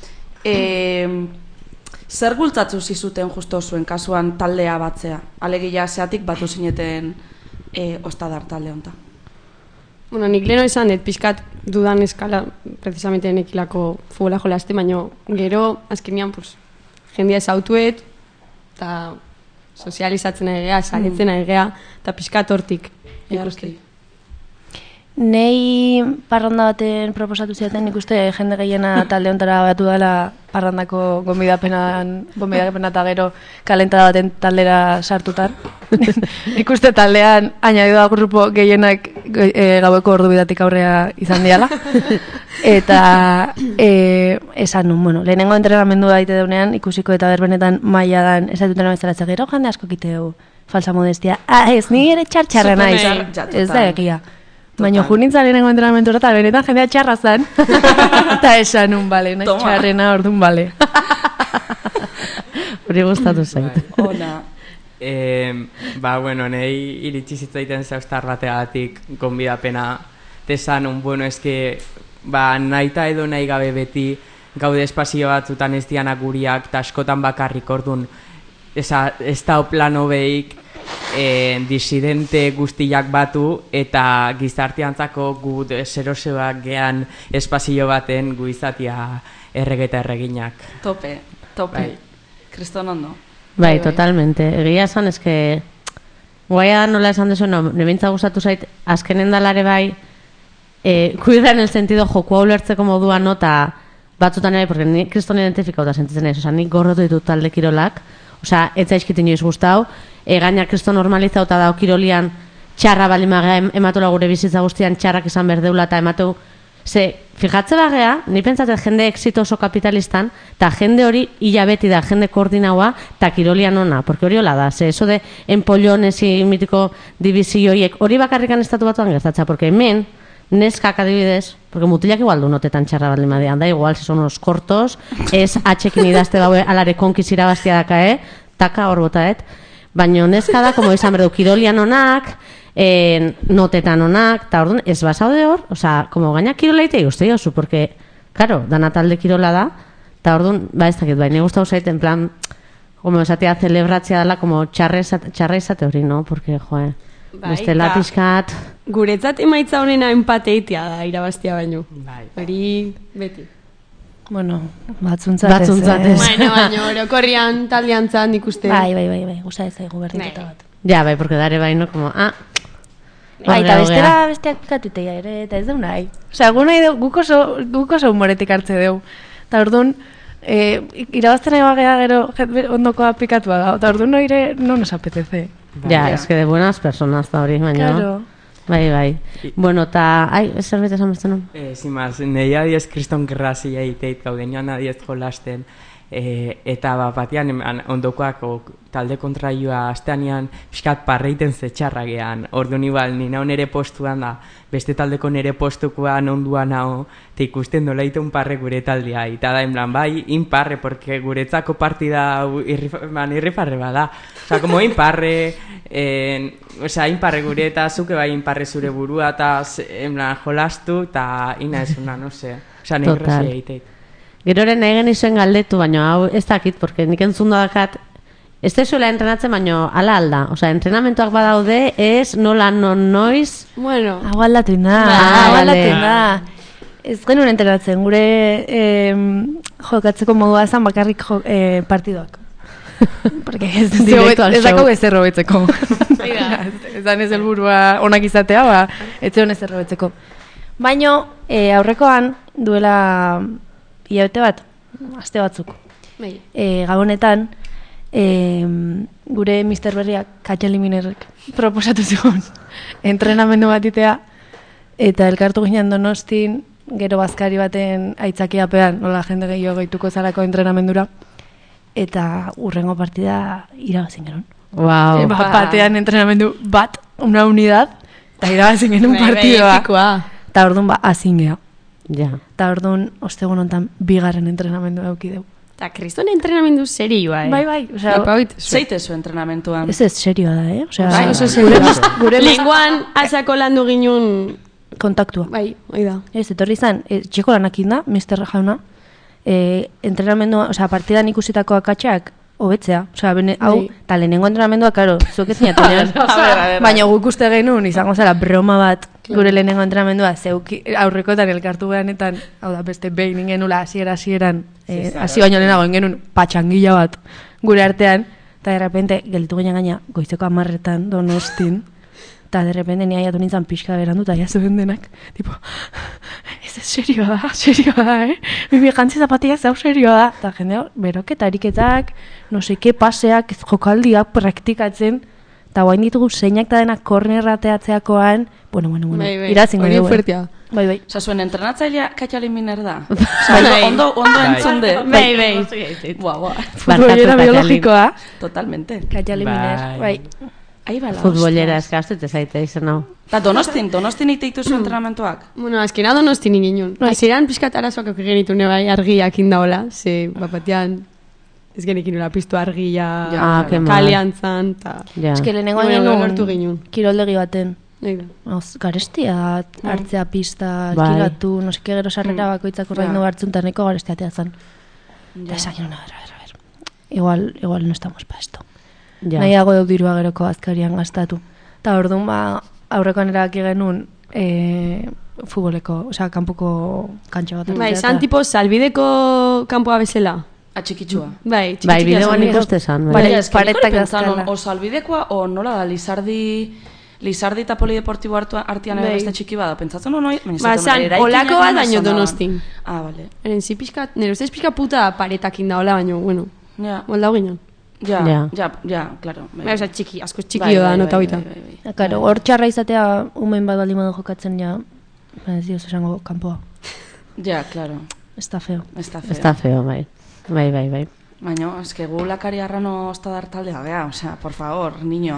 zer gultzatzu zizuten justo zuen kasuan taldea batzea? Alegia zeatik batu zineten ostadar talde honta. Bueno, nik leheno izan, pixkat dudan eskala, precisamente nekilako futbola jolaste, baina gero, azkenean, jendia ezautuet, eta sozializatzen egea, saretzen egea, eta pixkat hortik ikusti. Nei parranda baten proposatu ziaten, nik uste jende gehiena talde hontara batu dela parrandako gombidapena eta gero kalentada baten taldera sartutan. Nik uste taldean añadido grupo gehienak gaueko ordu bidatik aurrea izan diala. Eta esan nun, bueno, lehenengo entrenamendu daite deunean, ikusiko eta berbenetan maila dan, ez dutena bezala gero jende asko kiteu falsa modestia. Ez, ni ere txartxarra naiz, ez da egia. Baina junintzan lehenengo entrenamentura eta benetan jendea txarra zen. Eta esan nun, bale, nahi txarrena orduan, bale. Hori gustatu zait. Ona. Bueno, nahi iritsi zitzaiten zaustar bateagatik gonbidapena tesan un, bueno, eske nahi eta edo nahi gabe beti gaude espazio batzutan ez dianak guriak eta askotan bakarrik orduan ez da plano behik disidente guztiak batu eta gizarteantzako gu zeroseoak gean espazio baten gu izatia erregeta erreginak. Tope. Kriston ondo. Bai, totalmente. Egia esan, eske guaia nola esan desu, nebintza gustatu zait, azkenen dalare bai, kuida en el sentido jokua ulertzeko moduan, eta batzutan ere, porque ni kriston identifikauta sentitzen ez, nik gorrotu ditut talde kirolak, ez zaizkit inoiz gustau, gaina kriston normalizauta dao kirolian txarra balimagea ematola gure bizitza guztian txarrak izan berdeula eta emateu, fijatze bagea, ni pentsatzen jende exitoso kapitalistan, eta jende hori hilabeti da, jende koordinaua, eta kirolian ona, porque hori hola da, eso de empollones y mitiko divizioiek, hori bakarrikan estatu batuan gertatza, porque hemen, neskak adibidez, porque mutilak igual du notetan txarra bat limadean, da igual, si son unos cortos, ez atxekin idazte daue alare konkiz irabaztia daka, taka hor botaet, baina neska da, como izan berdu, kirolian onak, notetan onak, eta orduan, ez basaude hor, como gaina kiroleite uste jozu, porque, claro, dana talde kirola da, eta orduan, ez dakit, baina gustau zaite, en plan, como esatea celebratzea dela, como txarra izate hori, no? Porque, Bestela pixkat. Guretzat emaitza honena empateitia da, irabaztia baino. Hori beti. Bueno, batzuntzat ez. Baina, orokorrian taldean zan ikuste. Bai, gusta ez zaigu berdinketa bat. Ja, bai, porque dare bai, no, como, Eta besteak pikatutea ere, eta ez deu nahi. Osea, guk oso humoretik hartze deu. Eta orduan, irabazten nahi bagea gero ondokoa pikatua da. Eta orduan noire no nos apetece. Ja, es que de buenas personas da hori, baina. Claro. Bai. Bueno, eta, zerbait esan beste non? Sin más, nahi adiez kriston kerrazi egiteit gaudenean adiez jolasten. Eta batean ondokoak talde kontraioa asteanean pixkat parreiten zetxarragean. Orduan igual, nina nere postuan da, beste taldeko nere postukoan onduan hau, eta ikusten dola un parre gure taldea. Eta da, en plan, bai, inparre, porque guretzako partida irrifarre bada. Osa, como inparre, inparre gure eta zuke bai inparre zure burua, eta en plan, jolastu, eta ina esuna, no sé. Osa, nahi grasi egiteit. Geroren egen izuen galdetu, baina hau ez dakit, porque nik entzun dakat, ez dezuela entrenatzen, baina ala alda. Osea, entrenamentuak badaude, ez nola noiz. Bueno. Hau aldatzen da. Ez genuen entrenatzen, gure jokatzeko modua ezan bakarrik partidoak. Porque ez dako ez errobetzeko. Ez dan ez helburua onak izatea, ez zion ez errobetzeko. Baina aurrekoan duela hilabete bat, aste batzuk. Gabonetan, gure Mr. Berriak, Katxali Minerrek, proposatu zigun entrenamendu bat itea, eta elkartu ginen Donostin, gero bazkari baten aitzakiapean, nola jende gehiago gehituko zarako entrenamendura, eta urrengo partida irabazin genuen. Wow. Batean entrenamendu bat, una unidad, eta irabazin genuen partidoa. Eta orduan azin geha. Ja. Eta orduan, ostegun hontan bigarren entrenamendu eukideu. Eta kriston entrenamendu serioa, Bai. Zeite zu entrenamentuan. Ez serioa da, Osea, oso serioa. Lenguan azako landu ginen kontaktua. Bai, hoi da. Ez, etorri izan, txeko lanakin da, Mr. Jauna, entrenamendua, osea, partidan ikusitako akatxak, hobetzea, osea, hau, eta lehenengo entrenamendua, karo, zuek ez niatenean. Baina guk uste genuen, izango zara, broma bat, gure lehenengo entrenamendua, aurrekotan elkartu behanetan, hau da, beste behin ingenula, hasieran, hasi baino lehenago ingenuen patxangila bat, gure artean, eta derrepente, gelditu ginen gaina, goizeko 10 Donostin, eta derrepente ni aiatu nintzen pixka berandu, eta jazu denak, tipo, ez serioa da, Mimi jantzi zapatiak zau serioa da, eta jendea, beroketa ariketak, no seke paseak, jokaldiak praktikatzen, eta guain ditugu zeinak eta denak kornerrateatzeakoan, bueno, irazingo dugu. Bai. Osa, zuen entrenatzailea Katxali Miner da? Ondo entzun de. Bai. Futbolera biologikoa. Totalmente. Katxali Miner, bai. Futbolera eskaztet ez aite izan hau. Eta Donostin iteitu zu entrenamentuak? Bueno, azkena Donostin ingen. Azeran pixkat arazoak genitu nebai argiak indaola, ze bapatean ez genekin nola piztu argia kalean zan, eta... Ez que lehenengo genuen kiroldegi baten. Garestia, hartzea pista, alkilatu, no seke gero sarrera bakoitzak ordaindu hartzun, eta neko garestiatea zan. Eta esan genuen, a ver, igual no estamos pa esto. Nahiago dut dirua geroko azkarian gastatu. Eta orduan, aurrekoan erabaki genuen futboleko, osea, kanpoko kantxa bat. Bai, zan tipo salbideko kanpoa bezala. Atxikitsua. Bai, bideoan ikuste zan. Paretak gazkala. O salbidekoa, o nola da, Lizardi eta polideportibo artian beste txiki bada, pentsatzen no noi? Zan, olako bat baino Donostin. Bale. Eren zi pixkat, nire ustez pixka puta paretakin da, hola baino, bueno. Moldau ginen. Ja, claro. Osa, txiki, asko txikio da, nota hoita. Karo, hor txarra izatea, umen bat baldin modu jokatzen, ja, ez dioz esango kanpoa. Ja, claro. Está feo. Está feo, bai. Bai. Baina, eske gu lakari arrano ostadar taldea, gea, osea, por favor, niño,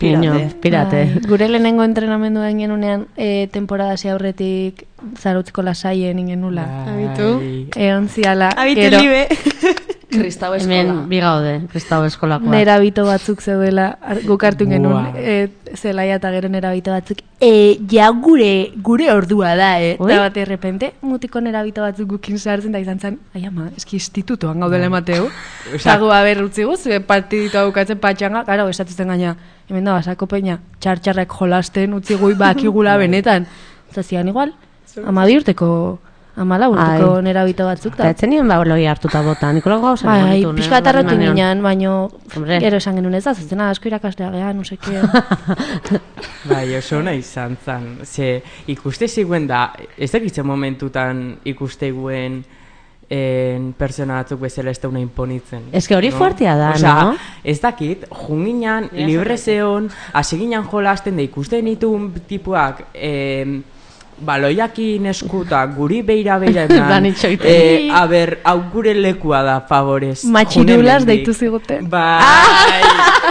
pirate. Gure lehenengo entrenamendu den genunean, temporada ze aurretik zarautziko lasaien ingen nula. Abitu. Egon ziala. Abitu libe. Kristau eskola. Hemen bigaude, Kristau eskolakoa. Nerabito batzuk zeudela, guk hartu genuen, zelaia eta gero nerabito batzuk. Ja gure ordua da, eta bat errepente, mutiko nerabito batzuk gukin sartzen da izan zen, ai ama, eski institutoan gaudela emateu. Zagu, utzi guz, partiditu haukatzen patxanga, gara, esatuzen gaina, hemen da, basako peina, txartxarrak jolasten, utzi gui bakigula benetan. Zazian igual, 12 urteko... 14 urteko nerabito batzuk da. Eta etzen nien loi hartuta bota, Nikolako gauza bonitu. Pixka atarrotu ginen, baino gero esan genuen ez da, zuzena asko irakaslea gehan, no seke. Bai, oso nahi izan zan. Ze ikuste ziguen da, ez dakitzen momentutan ikuste guen persona batzuk bezala ez dauna imponitzen. Ez que hori fuertea da, no? Ez dakit, junginan, libre zeon, aseginan jolasten da ikusten ditun tipuak, baloiakin eskuta, guri beira eman, hau gure lekua da, favorez. Matxirulas deitu ziguten. Bai!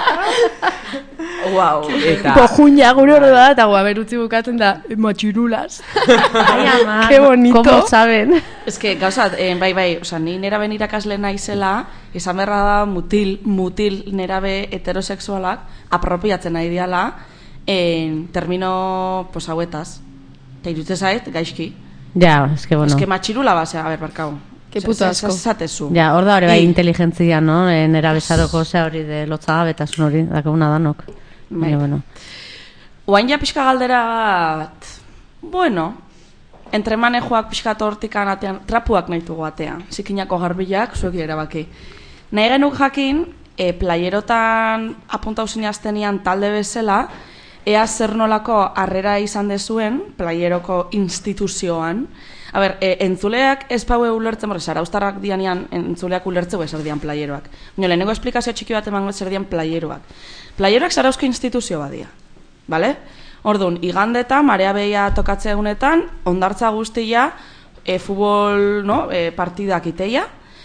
Wow, eta... Pojuña gure hori da, eta berutzi bukatzen da, matxirulas. Ai, ama, que bonito. Como saben. Ez que, gauzat, bai, oza, ni nerabe irakasle naizela, izan berra da mutil nerabe heterosexualak apropiatzen nahi diala termino, pues, hauetaz. Eta irutze zait, gaizki. Ja, eske, bueno. Eske matxirula basea, a ber, barkau. Que puto asko. Zatezu. Ja, hor da hori bai inteligentzia, no? Nera besaroko ze hori de lotzagabetasun hori, dakeguna danok. Baina, bueno. Oain ja pixka galdera bat, bueno, entremanejoak pixka tortikan atean, trapuak nahi dugu atean, zikinako garbilak, zuek erabaki. Nahi genuk jakin, playerotan apuntau zinaztenian talde bezala, ea zer nolako harrera izan dezuen playeroko instituzioan. A ber, entzuleak ez paue ulertzen, saraustarrak dianean entzuleak ulertzeu ezer dian playeroak. Baina lehenengo esplikazio txiki bat emango ezer dian playeroak. Playeroak zarauzko instituzio badia, bale? Orduan, igandeta, marea behia tokatze egunetan, ondartza guztia, futbol partidak iteia,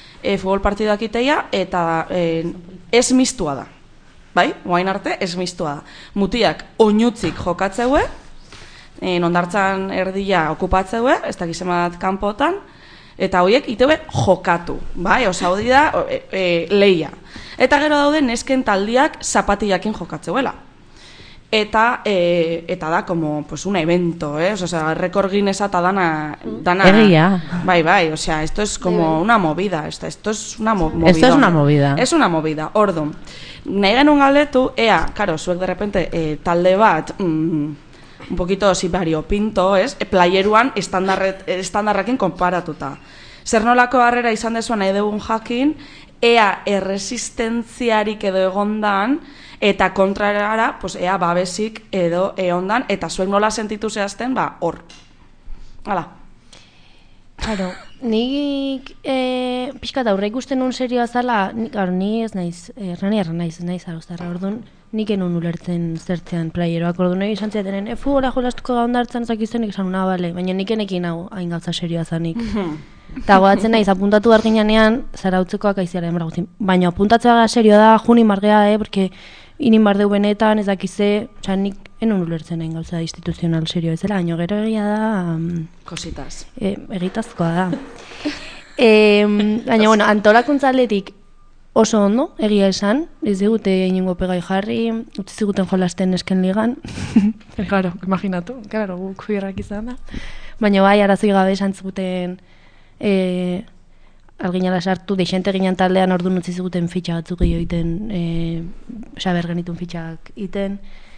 eta ez mistua da. Bai, oain arte, ez mistua da. Mutiak oinutzik jokatzeue, ondartzan erdia okupatzeue, ez da gizemat kanpotan, eta horiek iteue jokatu, bai, oza, hori da, leia. Eta gero daude nesken taldiak zapatillakin jokatzeuela. Eta da, como, pues, un evento, osea, rekord Guinnessa eta dana... Egia. Bai, osea, esto es como una movida, esto es una movida. Esto es una movida. Es una movida, orduan. Nahi genuen galdetu, karo, zuek de repente talde bat, un poquito sibario pinto, playeruan estandarrakin konparatuta. Zer nolako harrera izan dezuan nahi dugun jakin, ea erresistentziarik edo egondan, eta kontrarara, pues, ea babesik edo eondan, eta zuek nola sentitu zehazten, hor. Hala. Claro, nik pixkat aurre ikusten nun serioa zala, ni ez naiz, naiz arroztarra, orduan, nik enun ulertzen zertzean playeroak, orduan egin zantziatenen, futbola jolastuko gaundartzen zakizten, esan una, bale, baina nik enekin hau hain gauza serioa zanik. Eta goatzen naiz, apuntatu arginanean, zarautzekoak aiziara embragutzen, baina apuntatzea serioa da, junin bargea, porque inin bardeu benetan, ez dakize, nik enun ulertzen hain gauza instituzional serioa ezela, baina gero egia da... Kositaz. Egitazkoa da. Baina, bueno, antolakuntzaletik oso ondo, egia esan, ez digute inungo pegai jarri, utzi ziguten jolasten esken ligan. Claro, imaginatu, claro, guk birrak izan da. Baina bai, arazoi gabe esan ziguten alginala sartu, deixente ginen taldean orduan utzi ziguten fitxa batzuk egiten, saber genitun fitxak iten,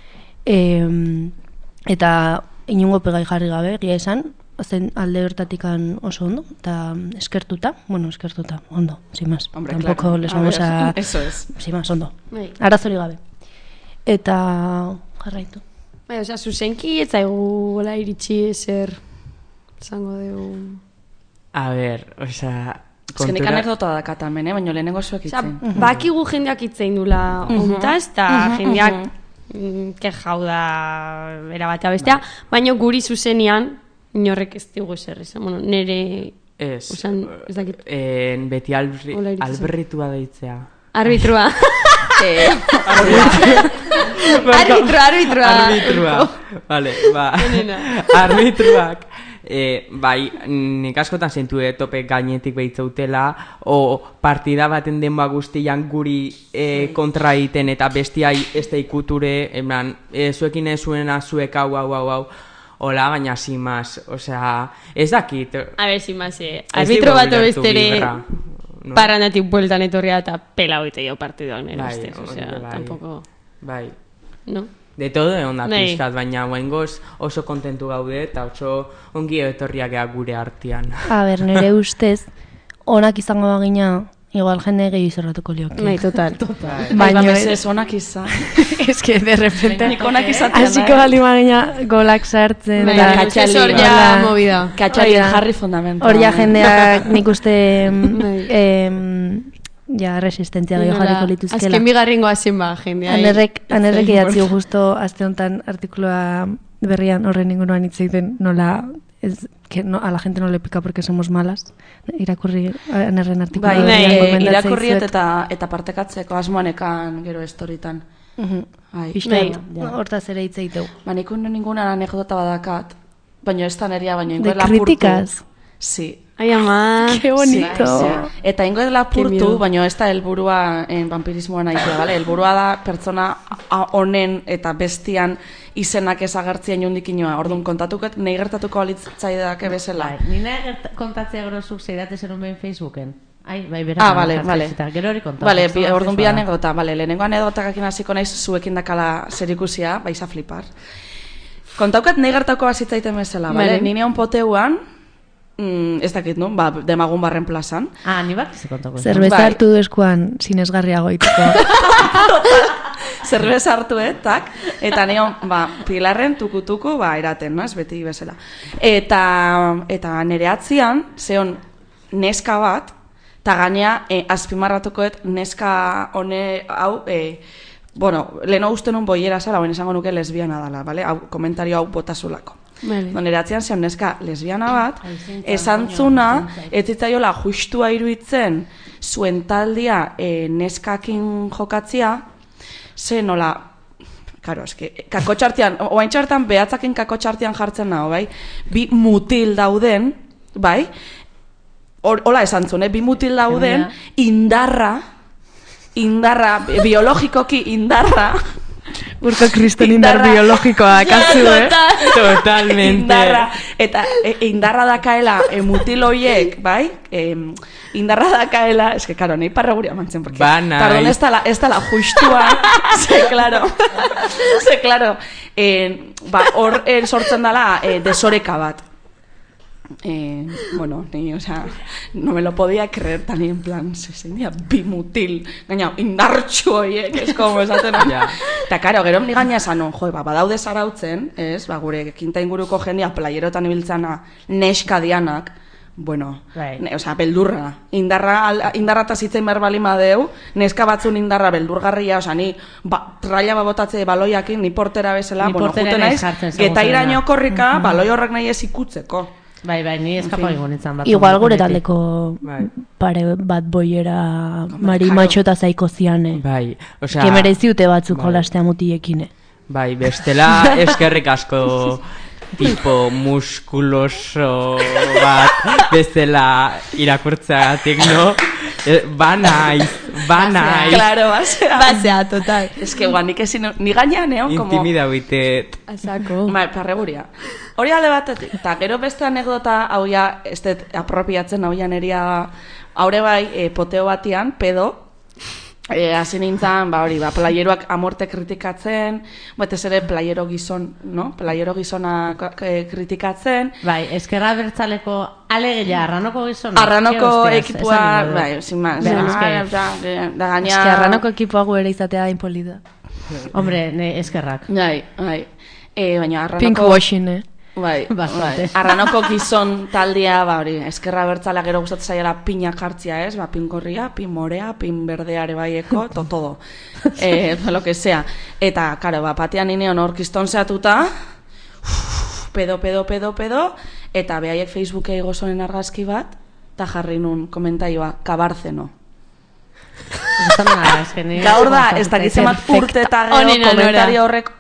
eta inungo pegai jarri gabe, egia esan, zen alde bertatikan oso ondo, eta eskertuta, ondo, sin más. Hombre, tampoco claro. les vamos a... Eso es. Sin más, ondo. Arazori gabe. Eta jarraitu. Bai, osea, zuzenki ez zaigu iritsi ezer zango dugu... A ver, osea... Ez que nik anekdota dakat hemen, baina lehenengo zuek itzen. Bakigu jendeak itzein dula ontaz, eta jendeak kejau da erabatea bestea, baina guri zuzenian inorrek ez dugu ezer esan. Bueno, nire... Ez. Osan, ez dakit. Beti alberritua deitzea. Arbitrua. Arbitrua. Vale, ba. Arbitruak bai, nik askotan zentu tope gainetik behitzautela, o partida baten denba guztian guri kontra egiten eta bestiai ez da ikuture, zuekin ez zuena zuek hau, hola, baina sin más, osea, ez dakit. A ver, sin más, arbitro bat bestere parrandatik bueltan etorria eta pela hoite jo partidoan, osea, tampoco... Bai. No? De todo egon da pixkat, baina guaingoz oso kontentu gaude eta oso ongi etorriak gure artean. A ber, nire ustez, onak izango bagina, igual jende gehi izorratuko lioke. Nahi, total. Baina ez onak izan. Ez que de repente... Nik onak izatean. Asiko gali bagina golak sartzen. Katxali jarri fundamental. Hor ja jendeak nik uste... Ja, resistentzia gehiago jarriko lituzkela. Azken bigarrengo hazen ba, jendea. Anerrek idatziu justo azte honetan artikuloa berrian horren inguruan hitz egiten nola a la gente no le pica porque somos malas. Irakurri anerren artikuloa. Bai, irakurriet eta partekatzeko asmoanekan gero estoritan. Hortaz ere hitz egiteu. Ba, nik ninguna anekdota badakat, baina ez da neria, baina ingoen lapurtu. De kritikaz? Sí. Ai, ama, que bonito. Sí. Eta ingoen lapurtu, baina ez da helburua vampirismoa nahitea, bale? Helburua da pertsona honen eta bestian izenak ezagertzien jundikinoa. Orduan kontatuket, nahi gertatuko alitzaideak bezala. Nire kontatzea grosuk zeidatez erun behin Facebooken. Bai, bera. Vale. Gero hori kontatu. Vale, orduan bi anekdota. Vale, lehenengo anekdotak hasiko naiz zuekin dakala zerikusia, baiz a flipar. Kontaukat nahi gertako bazitzaiten bezala, vale? Nine hon poteuan, ez dakit, no? Ba, demagun barren plazan. Ni bak ze kontako. Zerbeza hartu du eskuan sinesgarriago iteko. Zerbeza hartu, tak? Eta neon, pilarren tukutuku, eraten, ez beti bezala. Eta nere atzian, zeon neska bat, eta gainea azpimarratukoet neska hone hau, leheno uste nun boiera zala, baina esango nuke lesbiana dala, bale? Komentario hau botazulako. Nire atzian zeon neska lesbiana bat, esan zuna, ez zitzaiola justua iruditzen zuen taldia neskakin jokatzia, ze nola, karo, eski, kakotxartian, oain txartan behatzakin kakotxartian jartzen nago, bai? Bi mutil dauden, bai? Hola esan zuen, bi mutil dauden, indarra, biologikoki indarra, Urko kriston indar biologikoa, kasu, Totalmente. Indarra, eta indarra dakaela mutiloiek, bai? Indarra dakaela, eske, karo, nahi parra guri amantzen, porque... Pardon, ez tala justua, ze, klaro, hor sortzen dala desoreka bat. Bueno, o sea, no me lo podía creer tan en plan, se sentía bimutil, gaina, indartxu horiek, ez como esaten, eta karo, gero ni gaina esan, badaude zarautzen, ez, gure kinta inguruko jendea playerotan ibiltzana neska dianak, bueno, o sea, beldurra, indarra eta zitzen berbali madeu, neska batzun indarra beldurgarria, o sea, ni traia babotatze baloiakin, ni portera bezala, bueno, jute naiz, getairaino korrika, baloi horrek nahi ez ikutzeko. Bai, ni eskapa egon nintzen bat. Igual gure taldeko pare bat boiera mari macho eta zaiko ziane. Bai, osea... Que mereziute batzuk jolastea mutiekine. Bai, bestela eskerrik asko tipo muskuloso bat bezala irakurtzeagatik, no? Banaiz. Claro, basea, total. Es que guan, nik ezin, ni gainean egon, como... Intimida huitet. Azako. Parreguria. Hori alde batetik, eta gero beste anekdota hau ja, ez dut apropiatzen hau ja neria, haure bai, poteo batian, pedo, hasi nintzen, playeroak amorte kritikatzen, batez ere playero gizon, no? Playero gizona kritikatzen. Bai, eskerra bertzaleko alegia, arranoko gizona. Arranoko ekipua, bai, sin más. Da gaina... Eske arranoko ekipua gu ere izatea inpolida. Hombre, eskerrak. Bai. Baina arranoko... Pinkwashing, Bai, arranoko gizon taldea, hori, eskerra bertzala gero gustatzen zaiela pina jartzia, ez? Pinkorria, pin morea, pin berdeare baieko, todo. Lo que sea. Eta, karo, patean ineon hor kiston zehatuta, pedo, eta behaiek Facebooke gozonen argazki bat, eta jarri nun komentaioa, kabarzeno. Gaur da, ez dakitzen bat urte eta gero komentario horrek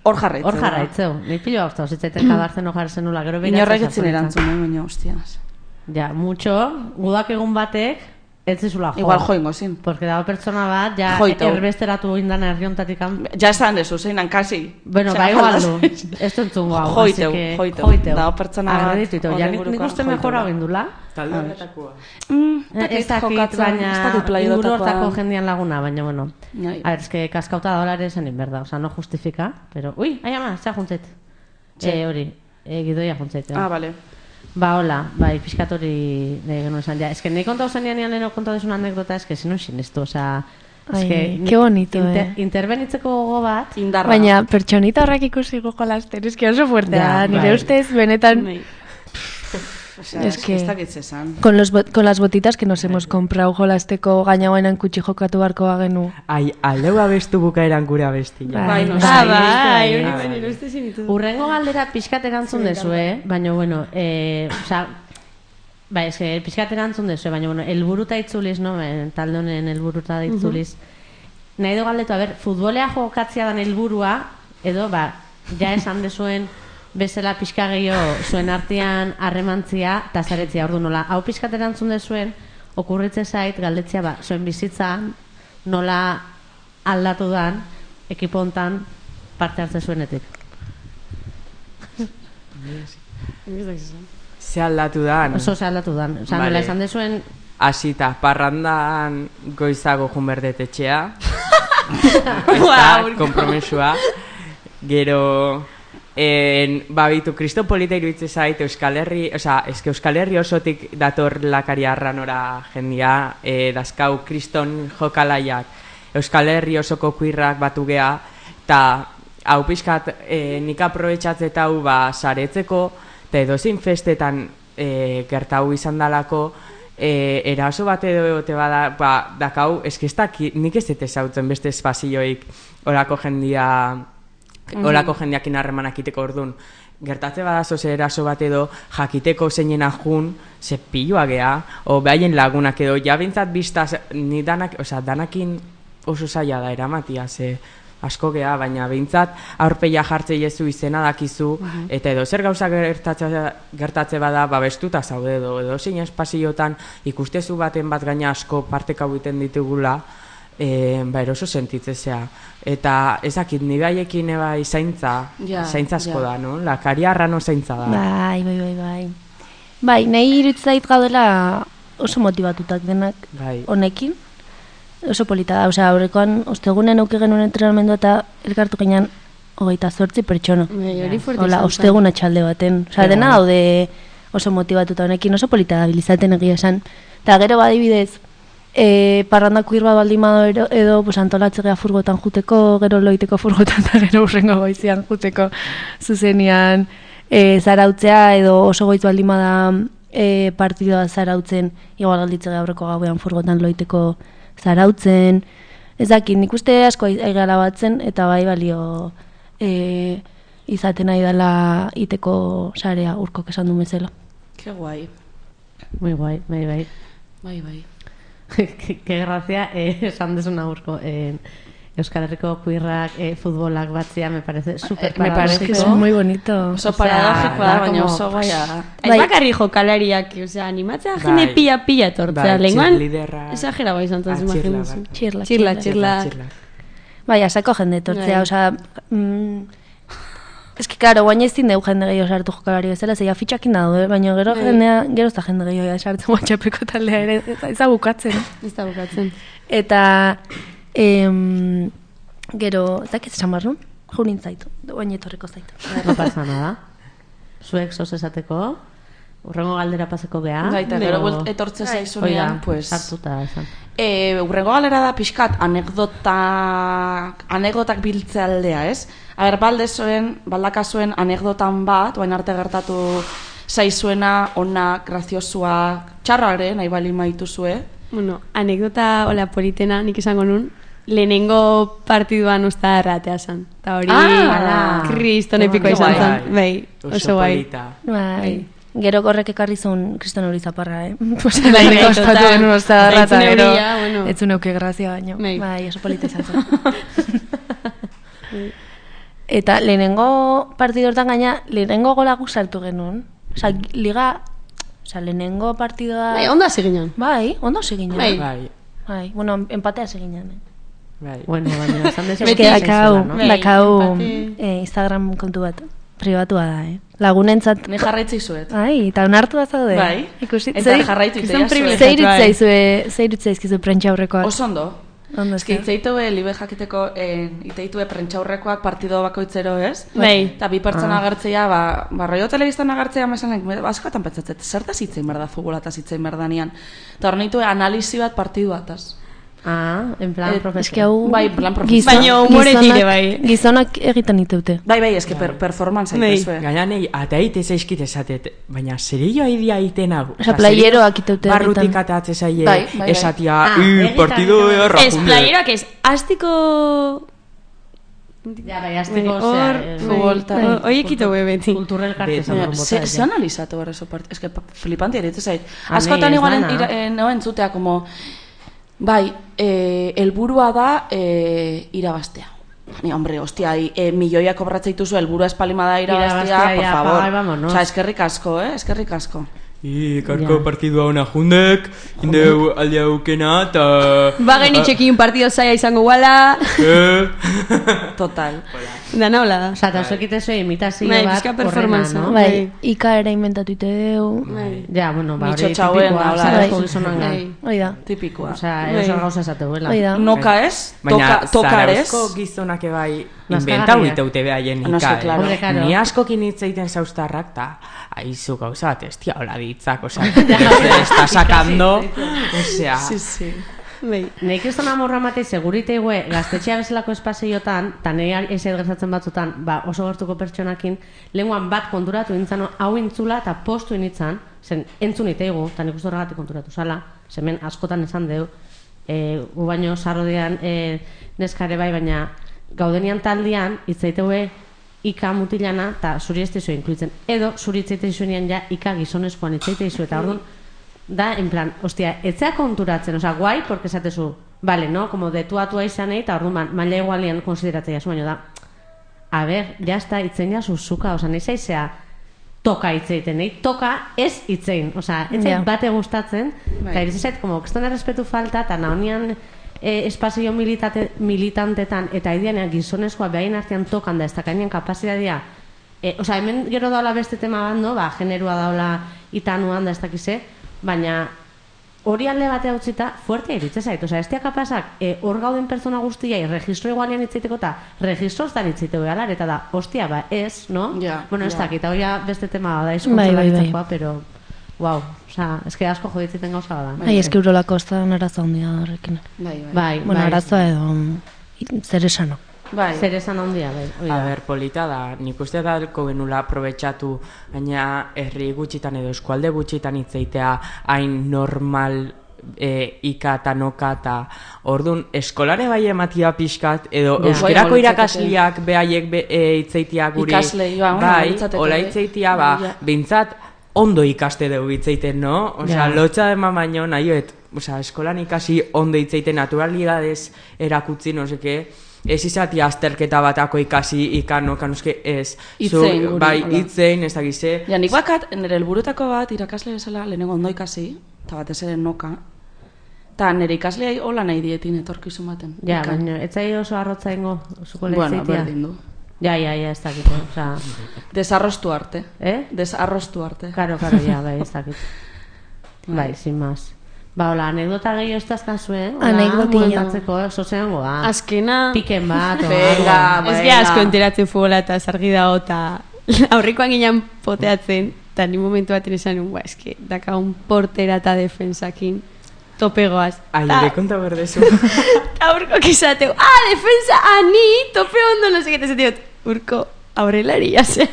hor jarraitzeu. Hor jarraitzeu. Ni pilo hau zitzaiten kabartzen hor jartzen nula. Gero beiratzen. Inorrek etzin erantzun, baina, hostias. Ja, mucho, gudak egun batek, ez zizula jo. Igual joingo zin. Porque dago pertsona bat, ja erbesteratu indan herriontatik. Ja esan dezu, zeinan, kasi. Bueno, ba igual du. Ez dentsungo hau. Joiteu. Dago pertsona bat. Arreditutu. Ja, nik uste mejora bindula. Talde horretakoa. Ez dakit, baina inguru hortako jendian laguna, baina bueno. A ver, es que kaskauta da ere esan inberda, o sea, no justifica, pero... Ui, ai ama, zea juntzet. Hori, gidoia juntzet. Ah, vale. Ba, hola, bai, pixkat hori genuen esan, ja. Ez que nahi kontau zen nian leheno kontau desun anekdota, ez que zinon sinestu, oza... Ai, que bonito, Interbenitzeko gogo bat... Indarra. Baina, pertsonita horrek ikusi goko laster, ez que oso fuertea, nire ustez, benetan... Es que con las botitas que nos hemos comprado jolasteko gainauenan kutsi jokatu barko bagenu. Ai, aldeu abestu bukaeran gure abestia. Bai, urrengo galdera pixkat erantzun dezu, baina, bueno, bai, ez que pixkat erantzun dezu, baina, bueno, elburuta itzuliz, no, talde honen elburuta itzuliz. Nahi do galdetu, a ber, futbolea jokatzia dan elburua, edo, ba, ja esan dezuen bezala pixka gehiago zuen artean harremantzia eta zaretzia, ordu nola. Hau pixkat erantzun dezuen, okurritze zait, galdetzia, ba, zuen bizitzan nola aldatu dan, ekipo hontan parte hartze zuenetik. Ze aldatu dan? Oso ze aldatu dan. Osa, nola esan dezuen... Asita, parrandan goizago junberdet etxea. Kompromesua. Gero... babitu, kristopolita iruditze zait Euskal Herri, eske Euskal Herri osotik dator lakari arranora jendia, dazkau kriston jokalaiak Euskal Herri osoko kuirrak batu gea, eta hau pixkat nik aprobetxatzetau saretzeko, eta edozin festetan gertau izan dalako, eraso bat edo bada, dakau, eske nik ez dut ezautzen beste espazioik orako jendia... Olako jendeakin harremanak iteko orduan. Gertatze badazo ze eraso bat edo jakiteko zeinena jun, ze pilloa gea, o behaien lagunak edo, ja bintzat biztaz, ni danakin oso zaila da eramatia, ze asko gea, baina bintzat aurpeia jartzei ezu izena dakizu, eta edo zer gauza gertatze bada, babestuta zaude edo zein espaziotan ikustezu baten bat gaina asko partekau egiten ditugula, eroso sentitzezea. Eta ezakit, nire haiekin ebai zaintza asko da, no? Lakari arrano zaintza da. Bai. Bai, nahi irutzait gaudela oso motivatutak denak honekin. Oso polita da, osea, aurrekoan ostegunen auke genuen entrenamendu eta elkartu ginen 28 pertsona. Hola, ostegun atxalde baten. Osea, dena daude oso motivatuta honekin, oso polita da bilizaten egia esan. Eta gero badibidez, parrandako irba baldin bado edo antolatzea furgotan juteko, gero loiteko furgotan eta gero urrengo goizian juteko zuzenian zarautzea edo oso goiz baldin bada partidua zarautzen, igual galditzea aurreko gauean furgotan loiteko zarautzen. Ez dakit, nik uste asko aigala batzen eta bai balio izaten nahi dela iteko sarea urkok esan du bezala. Ke guai. Muy guai, bai. Bai. Que gracia, esan desuna urko. Euskal Herriko kuirrak futbolak batzia, me parece super paradójico. Me parece que es muy bonito. Oso paradójico da, baina oso gaia. Ez bakarri jokalariak, animatzea jende pila etortzea. Lenguan, exageragoa izan toz, imaginatzen. Txirla. Bai, asako jende etortzea, oza... Ez que, claro, guain ez zindeu jende gehiago sartu jokalari bezala, zeia fitxakin da du, baina gero ez da jende gehiago sartzen WhatsAppeko taldea ere, ez da bukatzen. Eta, gero, ez dakit esan barrun, jurin zaitu, guain etorriko zaitu. No pasa nada. Zuek sos esateko, urrengo galdera paseko geha. Gaita, gero etortze zaizunean, pues... Sartuta esan. Urrengo galera da pixkat anekdotak biltze aldea, ez? Aber, baldakazuen anekdotan bat, oain arte gertatu zaizuena, onak, graziosua, txarrare, nahi bali maituzue. Bueno, anekdota hola politena, nik esango nun, lehenengo partiduan usta erratea zan. Eta hori, kriston epiko izan zan. Bai, oso bai. Gero gorrek ekarri zuen kriston hori zaparra, Lehenengo ospatu genuen usta errata, gero ez uneuke grazia baino. Bai, oso polita izan zan. Eta lehenengo partidortan gaina, lehenengo golak sartu genuen. Osa, liga, lehenengo partidoa... Bai, ondo hasi ginen. Bai, ondo hasi ginen. Bai. Bueno, empatea hasi ginen. Bai. Bueno, baina, esan desu... Dakau Instagram kontu bat. Pribatua da, Lagunentzat... Ni jarraitzei zuet. Eta onartu da zaude. Bai. Eta jarraitu itea zuet. Zeirutzaizkizu prentxaurrekoak. Oso ondo. Eski, itzeitue libe jakiteko, iteitue prentxaurrekoak partido bakoitzero, ez? Bai. Eta bi pertsona agertzea, rollo telebistan agertzea, mesanek, askotan pentsatzet, zertaz hitzein behar da futbolataz hitzein behar danean. Eta hor nitue analizi bat partiduataz. En plan profesional. Eski hau... Bai, plan profesional. Baina humoretire, bai. Gizonak egiten diteute. Bai, eski performance haitezue. Gaina nahi, eta ite zaizkit esatet, baina zerillo haidea itena... Osa, playeroak iteute. Barrutik atatze zaie, esatia, partido erra junde. Ez, playeroak ez, astiko... Ja, bai, astiko, oiek ito beti. Kulturel kartezan. Se analizatu hor eso part... Ez que flipanti eritu zait. Askotan igual entzutea, como... Bai, helburua da irabaztea. Ni, hombre, hostia, milioiak kobratzea dituzu, helburua espalima da irabaztea, por favor. Osa, eskerrik asko, eskerrik asko. Karko partidua ona jundek, indeu aldea aukena, eta... Bagen itxekin partido zaila izango guala. Total. Dana hola da. Osa, eta osekite zuen imitazio bat horrena, no? Bai, Ika ere inventatu ite deu. Ja, bueno, ba, hori tipikoa, zarezko gizonan gan. Oida. Tipikoa. Osa, eusar gauza esateuela. Oida. Noka ez, tokar ez. Baina, zarezko gizonak ebai inventau iteute behaien Ika. Ni askokin hitzeiten zauztarrak, eta aizu gauza bat, ez tia hola ditzak, osa, está sacando, osea... Sí. Neik ez dena morra matei seguritegue gaztetxea bezalako espazioetan, eta nahi ez gertatzen batzutan, oso gertuko pertsonakin, lehenguan bat konturatu intzan, hau intzula eta postu initzan, zen entzun iteigu, eta nik uste horregatik konturatu zala, zemen askotan esan deu, gu baino sarrodean neskare bai, baina gaudenian taldean, itzaitegue Ika mutilana, eta zuri ez teizu inkluitzen, edo zuri itzaite izuenean ja Ika gizonezkoan itzaite izu, eta orduan, da, en plan, hostia, etzea konturatzen, oza, guai, porque esatezu, vale, no, como de tu a tu izanei, eta orduan, maila igualian konsideratzea jasu, baina da, a ver, jazta, itzein jasu zuka, oza, nahi zaizea, toka itzeiten, nahi, toka ez itzein, oza, etzein bate gustatzen, eta irizizait, como, kestan errespetu falta, eta nahonean espazio militantetan, eta idianean gizonezkoa behain artean tokan da, ez dakainean kapazitatea, oza, hemen gero daula beste tema bat, no, generua daula itanuan da, ez dakize, baina hori alde batea utzita fuerte iritze zait, oza, ez kapazak hor gauden pertsona guztiai registro igualian itzaiteko eta registroztan itzaiteko galar, eta da, hostia, ez, no? Bueno, ez dakit, hau ja beste tema da, izkuntzaritzakoa, pero, wow, oza, ez que asko joditziten gauza bada. Bai, ez que urolako ez da arazoa handia horrekin. Bai, bueno, arazoa edo zer esano. Zer esan handia, bai. A ber, polita da, nik uste dalko genula aprobetxatu, baina herri gutxitan edo eskualde gutxitan itzeitea hain normal Ika eta noka eta orduan eskolare bai ematia pixkat edo euskerako irakasliak behaiek itzeitia guri bai, hola itzeitia bintzat ondo ikaste dugu itzeiten, no? Osea, lotxa eman baino nahioet, osea, eskolan ikasi ondo itzeiten naturalidades erakutzi, no seke, ez izati azterketa batako ikasi ikanokan, ez bai, itzein, ez dakize. Ja, nik bakat, nire helburutako bat irakasle bezala lehenengo ondo ikasi, eta batez ere noka, eta nire ikasleai hola nahi dietin etorkizun baten. Ja, baina, ez zai oso arrotza ingo zuko Bueno, lehitzeitia. berdin du. Ja, ez dakit, oza... Desarrostu arte. Desarrostu arte. Karo, ja, bai, ez dakit. Bai, sin más. Ba, hola, anekdota gehiago ez dazkazue, anekdotia. Sozean goa. Azkena... Piken bat, venga. Ez gira asko enteratzen futbola eta zargi dago, eta aurrekoan ginean poteatzen, eta ni momentu baten esan un, eske, daka un portera eta defensakin topegoaz. Aire, konta berdezu. Eta urko kizateu, defensa, ni, tope ondo, no sekete zetiot, urko, aurrelaria, zea.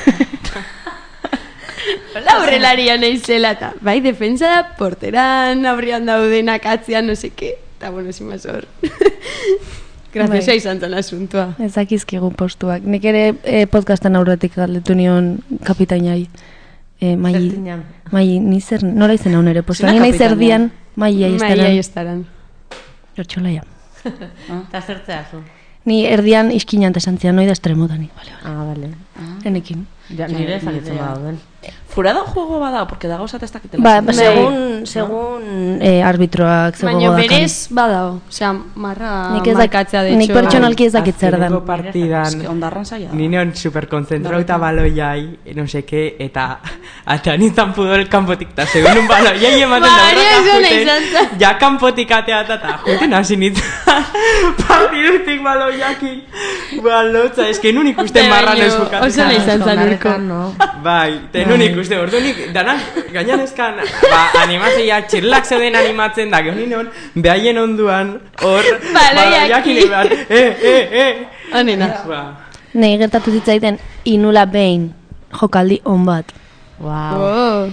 Hola, aurrelaria nahi zela, eta bai, defensa da, porteran, aurrean daudenak atzian, no seke, eta bueno, sin más hor. Graziosa izan zen asuntua. Ez dakizkigun postuak. Nik ere podcastan aurretik galdetu nion kapitainai. Mai, ni zer, nola izan hau nere postua. Ni nahi zer dian, Mai aiestaran. Hortxolaia. Eta zertzea zu? Ni erdian iskinan tesantzian, noi da estremotanik, bale. Bale. Enekin. Ja, nire ezagitzen badauden. Furado juego bada, porque dago ez dakitela. Segun arbitroak zego baina godakan. berez badao, osea, markatzea de hecho. Nik pertsonalki ez dakit zer dan. Azkeneko partidan, ondarran zaila da. nineon superkonzentrauta baloiai, no seke, eta nintzen pudor kanpotik, eta segun un baloiai ematen da ja kanpotik ateata, eta juten hasi nintzen partidutik baloiakin, balotza, eske nun ikusten marran ez bukatzen. Oso nahi zantzan urko. Bai, tenun ikusten, ordunik, danak, gainan eskan, animazia, txirlak zeuden animatzen, da, gehoni neon, behaien onduan, hor, baloiakin eban, Honena. Nei gertatu zitzaiten inula behin jokaldi on bat. Wow.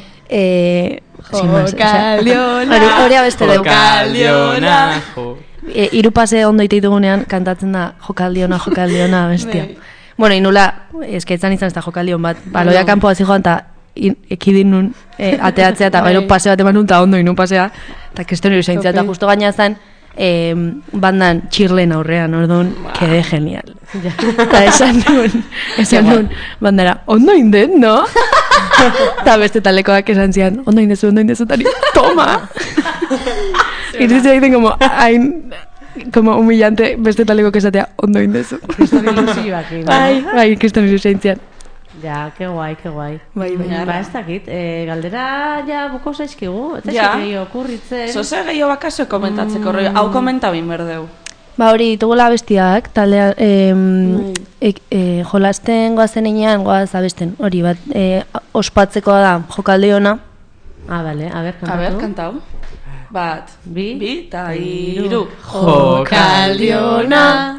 Jokaldiona. Hori abestero. Jokaldiona. Hiru pase ondo ite ditugunean kantatzen da jokaldiona bestia. Bueno, inula, eskaitzan izan ez da jokaldion bat. Baloia kanpoa zijoan eta ekidin nun ateatzea eta gero pase bat eman nun eta ondo inun pasea. Eta keston hori zaintzea eta justo gaina zen bandan txirlen aurrean, orduan, kede genial. Eta esan nun, bandara, ondo inden, no? Eta beste talekoak esan zian, ondo indezu, tari, toma! Iruditzen egiten como humillante beste taleko esatea ondo indezu. Kriston ilusioak. Bai, kriston ilusioak zian. Ja, que guai. Bai. Ba, ez dakit, galdera ja buko zaizkigu, ez Ja. gehiago okurritzen. Zoze gehiago bakaso komentatzeko, hau komenta bin berdeu. Ba hori, ditugula abestiak, taldea, jolasten goazen inean, goaz abesten, hori bat, ospatzekoa da, jokaldiona. Bale, a ber, kantatu. Kantau. Bat, bi, eta hiru. Jokaldiona.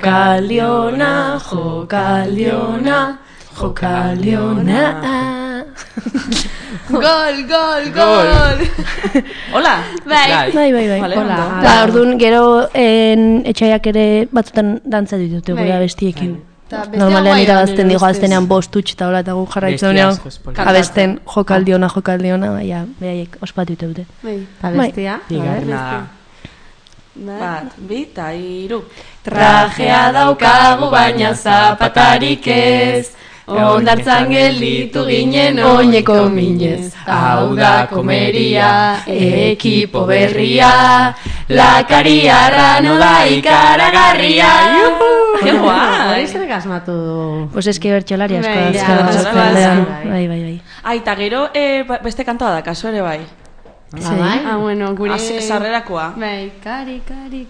Gol. Hola. Bai. Hola. Orduan, gero etxaiak ere batzutan dantza ditute gure abestiekin. Normalean irabazten digo aztenean bostutx eta hola eta gu jarraitzen abesten jokaldiona, baina behaiek ospatu dute. Abestia. Bigarna. Bat, bi, eta hiru. Trajea daukagu baina zapatarik ez, ondartzan gelditu ginen oineko minez. Hau da komeria, ekipo berria, lakariarra nola ikaragarria. Que guai! Hori zer gasmatu du. Pues eski bertxolari asko Bai, Bai. Eta gero beste kantoa da, kaso ere bai. Bueno, gure... Sarrerakoa. Bai, kari.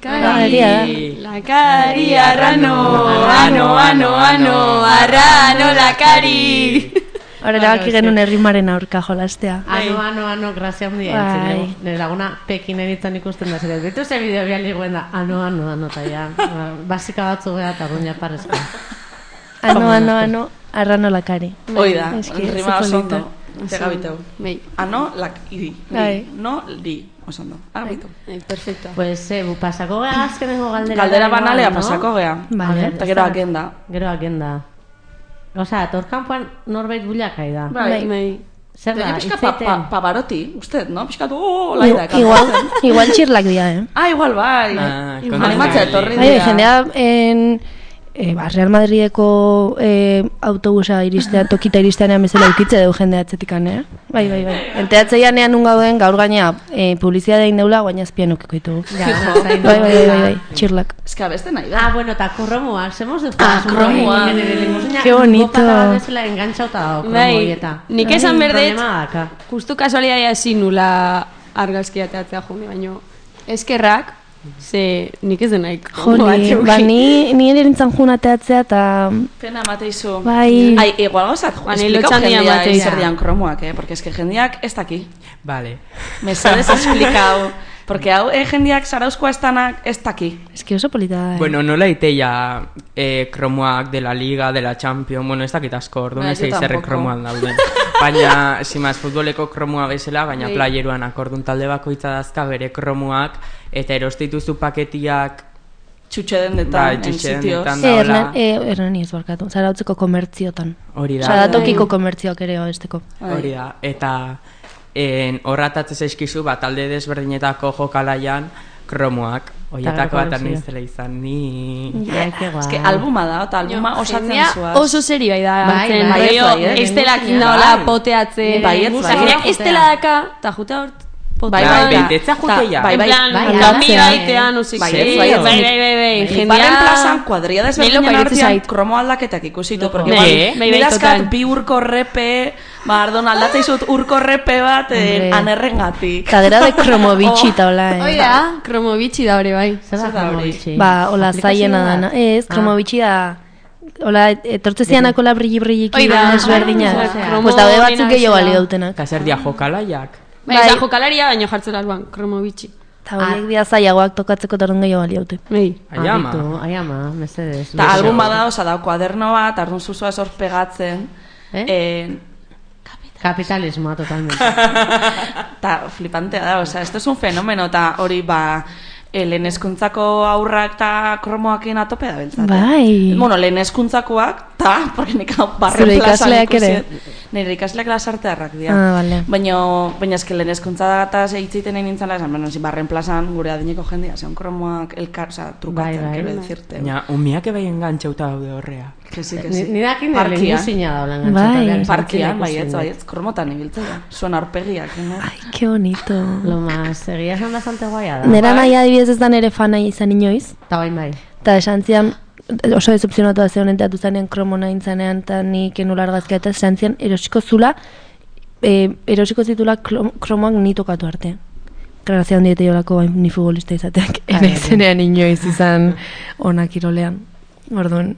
Lakari arrano, arrano, lakari. Hora erabaki genuen errimaren aurka jolastea. Ano, grazia handia entzun. Nire laguna Pekin eritzen ikusten da zer. Bitu ze bideo bial diguen da, ano, eta ja. Basika batzu geha eta dun japarrezko. Ano, arrano lakari. Hoi da, rima oso ondo. Tegabiteu. Ano, iri. No, li. Oso ondo. Agabitu. Perfecto. Pues, pasako geha azkenengo galdera. Galdera banalea pasako geha. Eta gero agenda. Osa, torkampuan norbait bullakai da. Bai. Zer da, itzaiten? Pavaroti, usted, no? Piskat, laida. Igual txirlak dira, Igual bai. Animatzea etorri dira. Jendea, Real Madrideko autobusa iristean, tokita iristeanean bezala ukitze dugu jendea atzetikan, Bai. Enteatzeianean nun gauden gaur gainea publizitatea egin deula, guaina azpian ukiko ditugu. Bai, txirlak. Eska beste nahi da. Bueno, eta kromoak, zemos dut. Kromoak. Qué bonito. Gopata bezala engantzauta dago kromoieta. Nik esan berdet, justu kasualitatea ezin nula argazkia teatzea juni, baino eskerrak, ze nik ez denaik. Joni, ni ere nintzen juna teatzea eta... Pena mateizu. Bai. Igual gozat, esplikau jendea izerdian kromoak, porque eske jendeak ez daki. Vale. Mesedez esplikau. Porque hau jendeak zarauzkoa estanak ez daki. Eski oso polita da. Bueno, nola iteia kromoak de la Liga, de la Champions, bueno, ez dakit asko, orduan ez eizerre kromoan dauden. Baina, simaz, futboleko kromoa bezala, baina playeruan akordun talde bakoitza dazka bere kromoak, eta erostituzu paketiak txutxedendetan, en sitios. Hernani ez barkatu, zarautzeko komertziotan. Hori da. Zaratokiko komertzioak ere abesteko. Hori da, eta horratatzez eskizu, talde desberdinetako jokalaian, kromoak. Oietako bat arnizela izan, ni... Ez albuma da, eta albuma osatzen zuaz. Oso seri bai da. Estelak indaola poteatzen. Estela daka, eta juta hort. Bentetza juteia. Lami baitean, no sé qué. Baren plazan, kuadria desberdinen artean, kromo aldaketak ikusitu. Mirazkat, bi urko repe, ardon aldatzeizut urko repe bat, anerrengatik. Kadera de kromobitxi eta hola. Oida, kromobitxi da hori bai. Zer da kromobitxi? Hola zaiena dana. Ez, kromobitxi da... Hola, etortze zianako la brilli-brilliki desberdina. Pues daude batzuk gehiago bali dautenak. Eta zer dia jokalaiak? Bai, jokalaria baino jartzen alban, kromobitxi. Eta horiek dia zaiagoak tokatzeko tarun gehiago bali daute. Aiama, mesedez. Eta album bada, oza, da, kuaderno bat, ardun zuzua esor pegatzen. Kapitalismoa, totalmente. Eta flipantea da, oza, esto es un fenomeno, eta hori, lehen eskuntzako aurrak eta kromoakin atope da beltzat. Bai. Bueno, lehen eskuntzakoak, porque nik barren zure plazan ikasleak ere? Nire ikasleak lasartearrak dira. Vale. Baina eske lehen eskuntza eta zeitziten egin nintzala, barren plazan gure adineko jendia, zeon kromoak trukatzen, quiero decirte. Baina, umiak ebe engantxauta daude horrea. Ni dakin lehenguzina da hola engantxauta. Parkian, baietz, kromotan ibiltzea. Zuen arpegiak, no? Ai, que bonito. Lo más, egia esan bastante guaia da. Nera nahi adibidez ez da nere fana izan inoiz. Ta bai. Eta esan zian, oso decepzionatu da zehonen teatu zanean kromona intzanean, eta nik enula argazkia, eta esan zian, erosiko zitula kromoak ni tokatu arte. Grazia handiete jolako ni futbolista izateak, enezenean inoiz izan onak irolean. Orduan,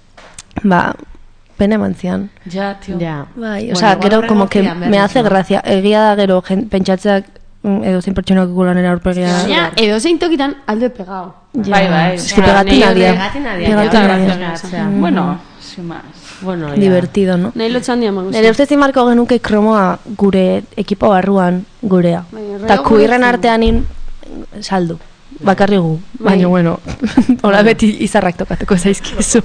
pena eman zian. Ja, tio. Bai, osea, gero, como que me hace gracia. Egia da gero, pentsatzeak edo zein pertsonak ikulanera aurpegia. Edo zein tokitan alde pegao. Bai. Es que pegatinadia. Bueno, sin más. Bueno, divertido, no? Nahi lotxan diamago. Nire ustez imarko genuke kromoa gure ekipo barruan gurea. Eta kuirren artean saldu. Bakarri gu. Baina, bueno, hola beti izarrak tokatuko zaizkizu.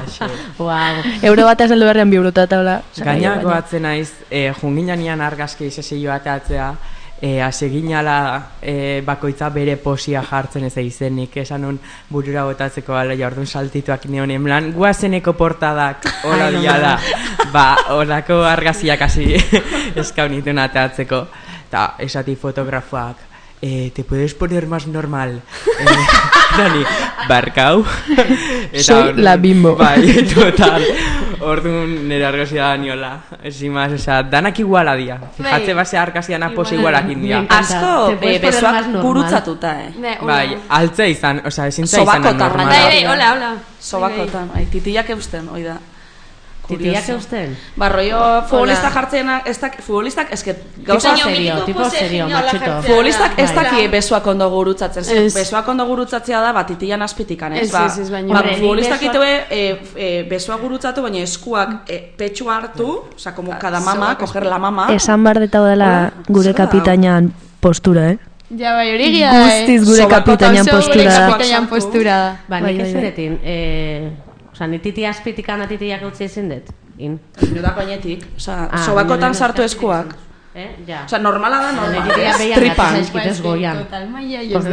Euro bat saldu berrean bi eurota eta hola. Gainako atzen naiz, junginanian argazki izesio ateatzea, aseginala bakoitza bere posia jartzen ez izenik, esan un burura botatzeko ala jardun saltituak neonen plan, guazeneko portadak hola diala, horako argaziak hasi eskaunituen ateatzeko, eta esati fotografoak, te puedes poner más normal. Dani, barkau. Soy la Bimbo. Bai, total. Orduan nire argazia da niola. Ezin maz, oza, danak iguala dia. Fijatze base argazian apos igualakin dia. Asko, besoak gurutzatuta, Bai, altze izan, oza, ezin za izan normal. Bai, hola. Sobakotan, titiak eusten, oida. Titiak eusten? Rollo futbolistak jartzenak, futbolistak, eske gauza tipo serio, machito. Futbolistak ez daki besoak ondo gurutzatzen. Besoak ondo gurutzatzea da, titian azpitikan, ez? Futbolistak itue besoak gurutzatu, baina eskuak petxu hartu, oza, como cada mama, coger la mama. Esan bardeta dela gure kapitainan postura, Ja, bai, hori gira, guztiz gure kapitainan postura da. Ba, nik ez diretin, oza, nititi azpitikan atitiak utzi ezin dut? Nudako ainetik, oza, sobakotan sartu eskuak. Oza, normala da, normala. Tripan. Total maia joz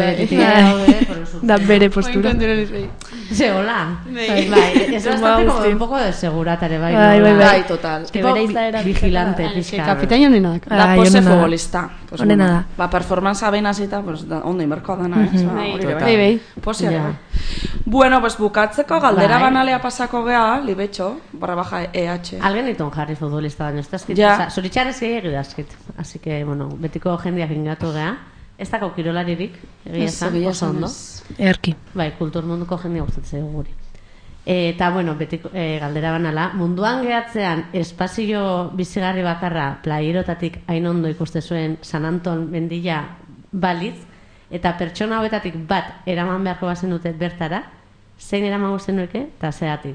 da bere postura. Ze, hola. Bai, ez bastante como un poco de seguratare, bai. Bai, total. Tipo vigilante, pixka. Kapitaino honena da. Da pose futbolista. Honena da. Ba, performance abenaz eta, ondo inberkoa dana, Bai. Posea. Bueno, pues bukatzeko galdera banalea pasako gea, libetxo, /EH. Alguien ditun jarri futbolista baino, ez da eskit. Zoritxarrez gehiagik da eskit. Así que, bueno, betiko jendeak ingatu gea. Ez dako kirolaririk, egia esan, oso ondo. Erki. Bai, kultur munduko jendea gustatzen zaigu guri. Eta, bueno, betiko galdera banala, munduan gehatzean espazio bizigarri bakarra playerotatik hain ondo ikuste zuen San Anton mendila balitz, eta pertsona hauetatik bat eraman beharko bazen dute bertara, zein eraman guzen nuke, eta zeatik.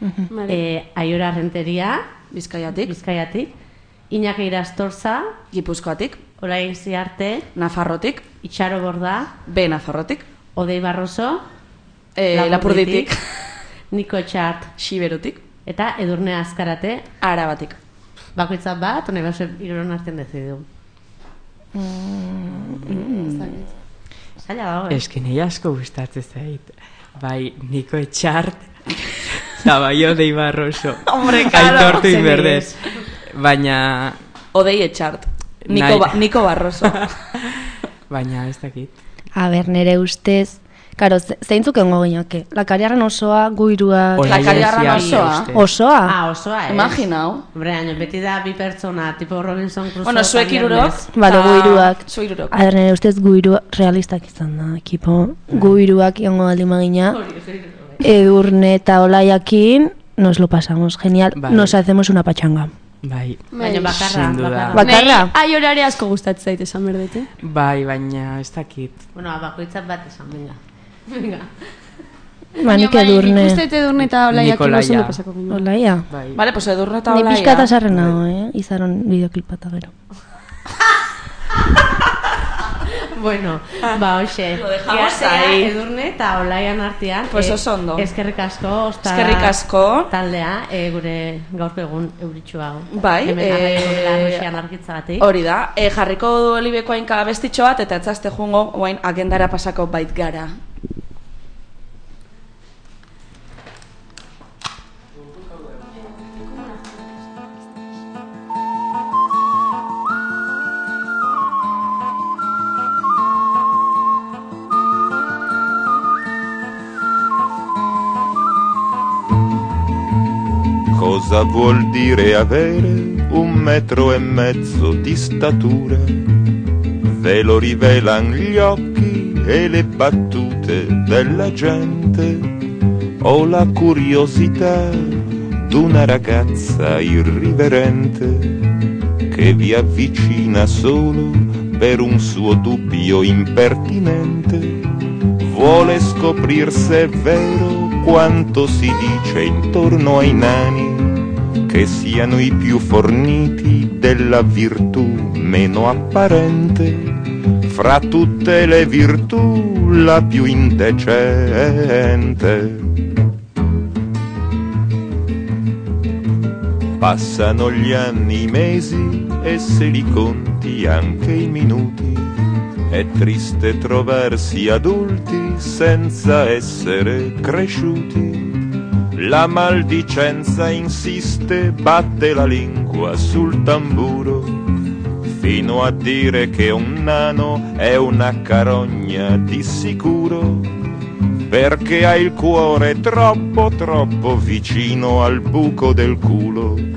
Aiora Renteria, Bizkaiatik, Iñaki Irastorza, Gipuzkoatik, Olain Ziarte, Nafarrotik, Itxaro Borda, Nafarrotik, Odei Barroso, Lapurditik, Niko Etxart, Xiberutik, eta Edurne Azkarate, Arabatik. Bakoitzak bat, hone behar iron artean dezidu. Zaila dago, Eski nahi asko gustatzen zait. Bai, Niko Etxart, eta bai Odei Barroso. Hombre, karo. Aitortu inberdez. Baina... Odei Etxart. Niko Barroso. Baina ez dakit. A ber, nere ustez... Karo, zeintzuk engo gineake? Lakariarren osoa, guirua... Lakariarren osoa? Osoa? Osoa, ez. Imaginau. Hombre, beti da bi pertsona, tipo Robinson Crusoe. Bueno, zuek irurok. Bale, guiruak. Zu irurok. A ber, nere ustez guirua realistak izan da, ekipo. Guiruak iongo aldi magina. Edurne eta Olaiakin nos lo pasamos genial. Nos hacemos una pachanga. Bai. Baina bakarra. Bakarra? Ai, horare asko gustatzen zait esan berdete. Bai, baina ez dakit. Bueno, bakoitzat bat esan, venga. Nik Edurne. Nik uste Edurne eta Olaiakin oso ondo pasako ginen. Olaia? Vale, pues Edurne eta Olaia. Ni pixkata sarren nago, izaron bideoklipata gero. Bueno, hoxe. Lo dejamos ahí. Edurne eta Olaian artean. Pues oso ondo. Eskerrik asko. Eskerrik asko. Taldea, gure gaurko egun euritxua. Bai. Hemen arraikonean argitzagatik. Hori da. Jarriko du Olibeko hainka bestitxo bat, eta etzazte jungo, oain agendara pasako bait gara. Cosa vuol dire avere 1,5 metri di statura? Ve lo rivelan gli occhi e le battute della gente, o la curiosità d'una ragazza irriverente che vi avvicina solo per un suo dubbio impertinente. Vuole scoprir se è vero quanto si dice intorno ai nani, che siano i più forniti della virtù meno apparente, fra tutte le virtù la più indecente. Passano gli anni, i mesi e se li conti anche i minuti. È triste trovarsi adulti senza essere cresciuti. La maldicenza insiste, batte la lingua sul tamburo, fino a dire che un nano è una carogna di sicuro, perché ha il cuore troppo troppo vicino al buco del culo.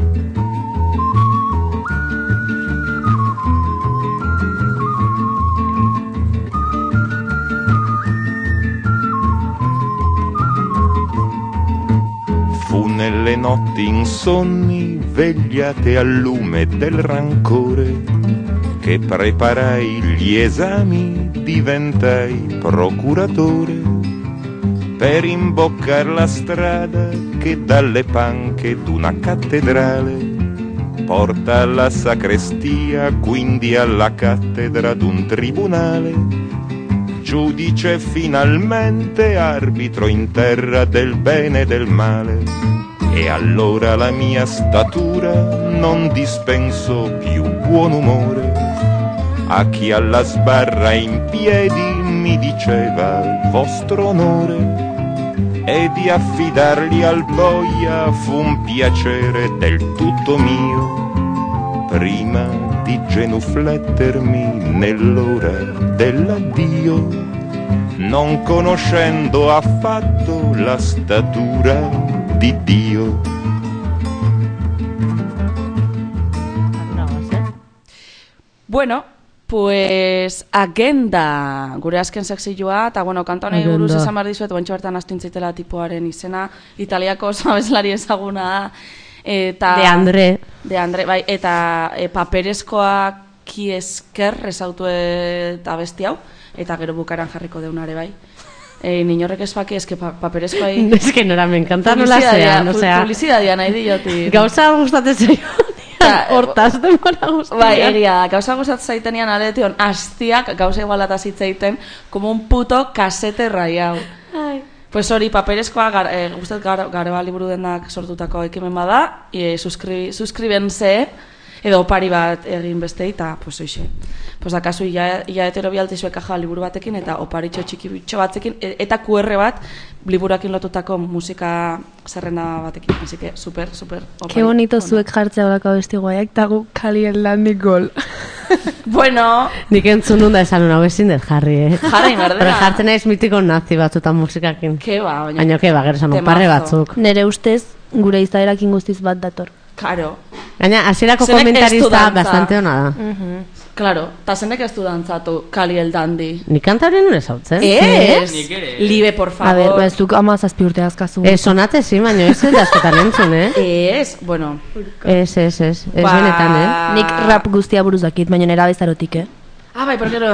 Nelle notti insonni vegliate al lume del rancore, che preparai gli esami, diventai procuratore, per imboccar la strada che dalle panche d'una cattedrale porta alla sacrestia, quindi alla cattedra d'un tribunale, giudice finalmente, arbitro in terra del bene e del male. E allora la mia statura non dispenso più buon umore a chi alla sbarra in piedi mi diceva vostro onore, e di affidarli al boia fu un piacere del tutto mio, prima di genuflettermi nell'ora dell'addio, non conoscendo affatto la statura di Dio. Bueno, pues agenda gure azken sekzioa, eta bueno, kantonei buruz esan behar dizuet, bantxo bertan astu intzaitela tipoaren izena, italiako oso abeslari ezaguna, eta... De Andre, bai, eta paperezkoak esker esautu eta abesti hau, eta gero bukaran jarriko deunare bai. Niñorrek ez baki, eske paperezkoa... Ez que nora, me encanta nola zean, o sea... Publizidadia nahi diotik. Gauza gustatzen zaioan, hortaz demora guztiak. Bai, egia, gauza gustatzen zaitenian aletion, hastiak gauza igualata zitzaiten, como un puto kasete raiau. Pues hori, paperezkoa, guztet Gareba liburu denak sortutako ekimen bada, suskribense, edo opari bat egin bestei, eta, pues, oixe. Pues, akazu, ia hetero bialtizue kaja liburu batekin, eta oparitxo txiki bitxo batzekin, eta QR bat, liburakin lotutako musika zerrenda batekin, así que super opari. Ke bonito zuek jartzea horako abesti guaiak, eta gu Kalien Landik gol. Bueno... Nik entzun nun da esan hau ezin dut jarri, Jarri, merdera. Pero jartzen naiz mitiko nazi batzutan musikakin. Keba, baina... Baina keba, gero esan parre batzuk. Nere ustez, gure izaerakin guztiz bat dator. Karo. Gaina, hasierako komentarista bastante ona da. Claro, eta zenek ez du dantzatu Kalien Dandi. Nik kantaren nuen ezautzen. Ez? Libe, por favor. A ver, ez duk 17 urte azkazu. Sonate zi, baina ez da askotan entzun, Ez, bueno. Ez benetan, Nik rap guztia buruz dakit, baina nera bezarotik, Bai, porque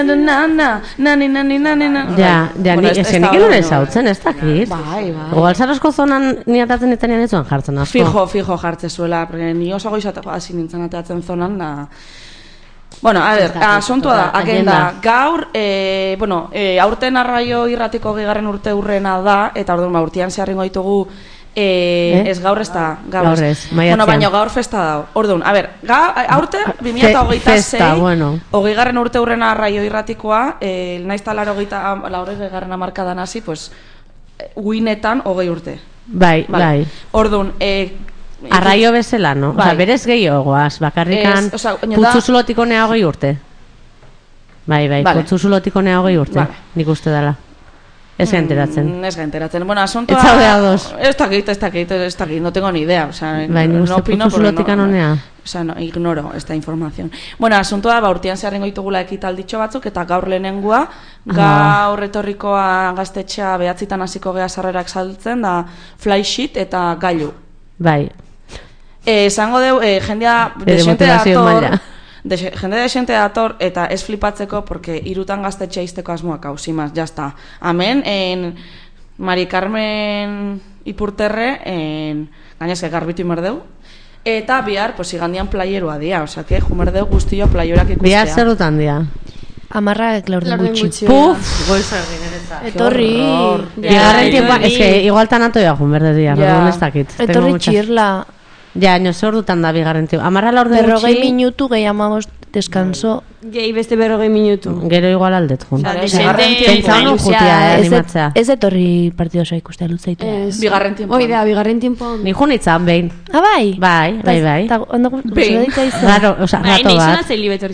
nani. Ja, nik nuen ezautzen, ez dakit. Bai. Igual Zarauzko zonan niatatzen itanean ez zuen jartzen asko. Fijo jartze zuela, porque ni oso goizateko hasi nintzen ateatzen zonan, da... Bueno, a ver, asuntua da, agenda. Gaur, aurten Arraio Irratiko 2. urte urrena da, eta orduan urtean zeharringo ditugu, ez gaur ez da, gaur ez. Bueno, baina gaur festa da. Orduan, a ver, aurte, 2026, 20. urte urrena Arraio Irratikoa, naizta 80. hamarkadan hasi, pues, uinetan 20 urte. Bai. Orduan, Arraio bezala, no? Osa, berez gehiagoaz, bakarrikan putzuzulotik honea 20 urte. Bai, putzuzulotik honea 20 urte, nik uste dela. Ez gainteratzen. Bueno, asuntoa... Ez zaude ados. Ez dakit, no tengo ni idea. Bai, nik uste putzuzulotik honea. No, ignoro esta información. Bueno, asuntoa, urtean zeharrengo ditugula ekitalditxo batzuk, eta gaur lehenengua, gaur etorrikoa gaztetxea 9 hasiko gea sarrerak saltzen, da Flysheet eta Gailu. Bai. Esango deu, jendea desente dator, jende desente dator, eta ez flipatzeko, porque 3 gaztetxea izteko asmoak hau, simaz, jazta. Amen, Mari Carmen Ipurterre, gainezke garbitu imerdeu, eta bihar, pues, igandian playeroa dia, oza, que jumerdeu guztio playeroak ikustea. Bihar zerutan dia. 10 laurden gutxi. Puf! Etorri. Bigarren tiempoa, ez que igual tanato ya jumerde dia, no ez dakit. Etorri txirla. Ja, no ze ordutan da bigarren tiempoa. 10 laurden gutxi. 40 minutu gehi 15 descanso. Gehi beste 40 minutu. Gero igual aldet jun. Pentsa honon jutia, animatzea. Ez etorri partidosa ikustea lutzeitu. Bigarren tiempo. Oida, bigarren tiempo. Ni jun itzan behin. Bai? Bai. Behin. Rato bat.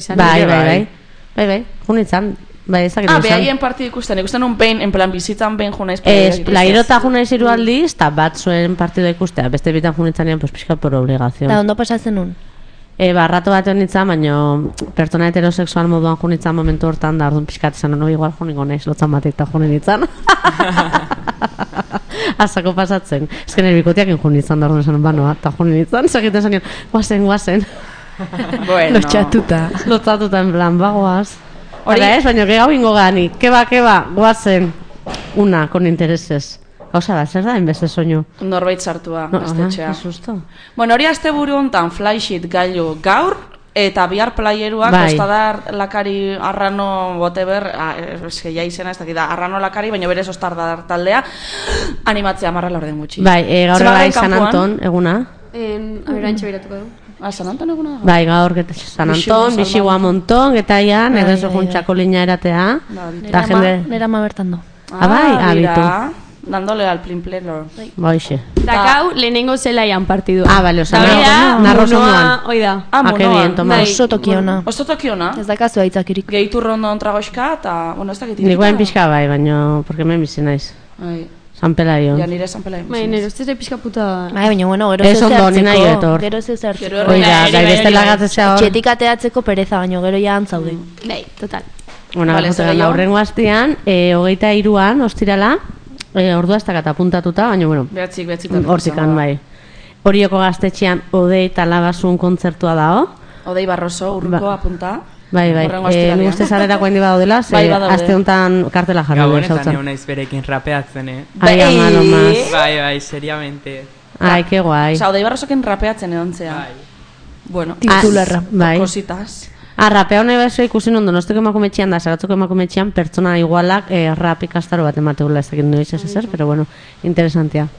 Bai, jun itzan. Bai, ezakit izan. Behaien partidu ikusten un behin, en plan, bizitzan behin junaiz. Lairota junaiz 3 aldiz, eta bat zuen partidua ikustea. Beste bitan junitzanean, pues, pixka por obligación. Da, ondo pasatzen nun? Rato bat honitzen, baina pertsona heterosexual moduan junitzen momentu hortan, da, orduan pixkat izan, no, igual juningo naiz, lotzan batek eta junitzen. Azako pasatzen. Ez que nerbikotiak junitzen, da, orduan esan, banoa, eta junitzen, segiten zanion, guazen. Bueno. Lotzatuta, en plan, bagoaz. Hora ez, baina gau ingo gani, keba, guazen, una, con intereses. Gauza da, zer da, enbeste soinu? Norbait sartua, gaztetxea. Susto. Bueno, hori azte buru hontan Flysheet Gailu gaur, eta bihar playeruak, Ostadar Lakari Arrano whatever, eske ja izena ez dakita, Arrano Lakari, baina berez Ostadar taldea, animatzea 10 laurden gutxi. Bai, gaur bai San Anton, eguna. Aberantxe biratuko du. San Anton eguna? Bai, gaur San Anton, bixigua monton, eta ian, egezo juntxako linea eratea. Nera ma bertan do. Bai, abitu. Dándole al plin-pleno. Baixe. Dakau, lehenengo zelaian partidua. Bale, oza, narrozo moan. Oida. Que bien, toma. Oso tokiona. Ez dakazu aitzakirik. Gehitu rondon tragoizka, eta, bueno, ez dakit. Nik guain pixka bai, baina, porque me bizi naiz. San Pelaion. Ja, nire San Pelaion. Bai, nire ustez pixka puta. Bai, baina, bueno, gero ez hartzeko. Gero ez hartzeko. Oida, gai bestela gatzea hor. Txetik ateatzeko pereza, baina gero ja antzaude. Bai, total. Bueno, aurrengo astean, 23an, ostirala, ordua ez dakat apuntatuta, baina, bueno, hortzikan, bai. Orioko gaztetxean Odei eta Labasun kontzertua dao. Odei Barroso, urruko apunta. Bai, ni uste zarerako hendi badaudela, aste honetan kartela jarri. Gabonetan egon naiz berekin rapeatzen, Ai, amano maz. Bai, seriamente. Ai, que guai. Osa, Odei Barrosoken rapeatzen egon zea. Bai. Bueno, titularra. Cositas. Rapea hone bezo ikusi non Donostiako emakumetxean da, Zaratzoko emakumetxean pertsona igualak rap ikastaro bat emateula ez dakit noiz ez ezer, pero bueno, interesantia.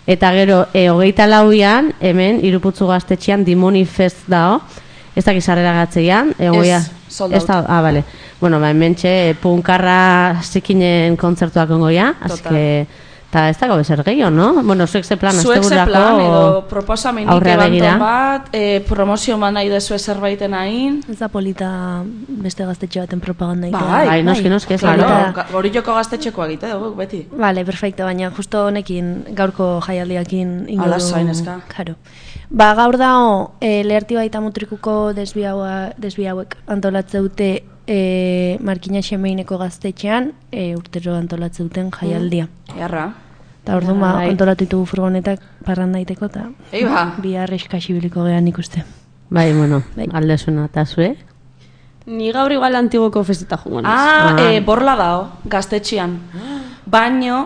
Eta gero, 24an, hemen, Iruputzu gaztetxean, Dimoni Fest dao, ez dakiz sarrera gatzeian, sold out. Bale. Bueno, hemen punkarra zikinen kontzertuak ongoia, azke, eta ez dago bezer gehiago, no? Bueno, zuek ze plan, zuek ze plan, edo proposamenik ebanton bat, promozio man nahi dezu zerbaiten hain. Ez da polita beste gaztetxe baten propaganda egitea. Bai, noski, claro. Hori joko gaztetxekoa egite dugu, beti. Vale, perfecto, baina justo honekin gaurko jaialdiakin ingo du. Ala zain eska. Claro. Gaur dao, Lehertiba eta Mutrikuko desbi hauek antolatze dute Markina Xemeineko gaztetxean, urtero antolatze duten jaialdia. Jarra. Eta orduan antolatu ditugu furgonetak parran daiteko, eta bihar eskasibiliko gehan ikuste. Bai, bueno, aldezuna, eta zue? Ni gaur igual Antigoko festeta jungo borla dao, gaztetxean. Baino,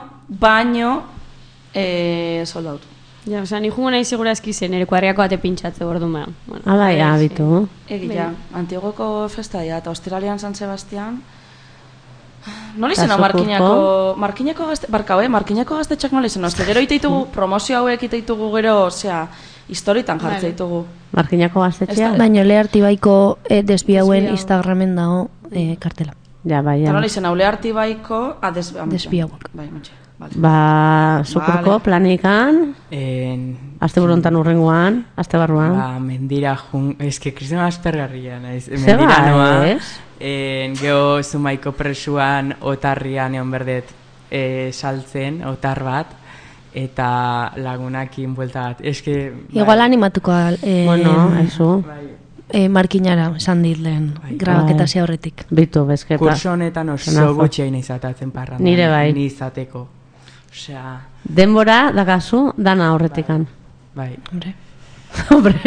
sold out. Ja, oza, ni jungo nahi segura eskizen, ere kuadriako bate pintxatze gordu mea. Bai, abitu. Egia, Antigoko festa ja, eta Australian San Sebastian. Nola izena Markinako gaztetxak nola izena. Gero iteitugu, promozio hauek iteitugu gero, osea, historitan jartze ditugu. Markinako gaztetxea? Baina Lehertibaiko desbi hauen Instagramen dago kartela. Ja, bai, ja. Eta nola izena, Lehertibaiko desbi hauek. Bai, mentxe. Zukurko planikan, azte burontan urrengoan, azte barruan. Mendira eske Kristena aspergarria naiz. Mendira noa. Geho Zumaiko presuan otarrian egon berdet saltzen, otar bat, eta lagunakin buelta bat. Igual animatuko bueno, eso. Markinara, esan dit lehen, grabaketa zi horretik. Bitu, bezketa. Kurso honetan oso gutxein izatatzen parran. Nire bai. Ni izateko. Osea... Denbora, dakazu, dana horretikan. Bai. Hombre.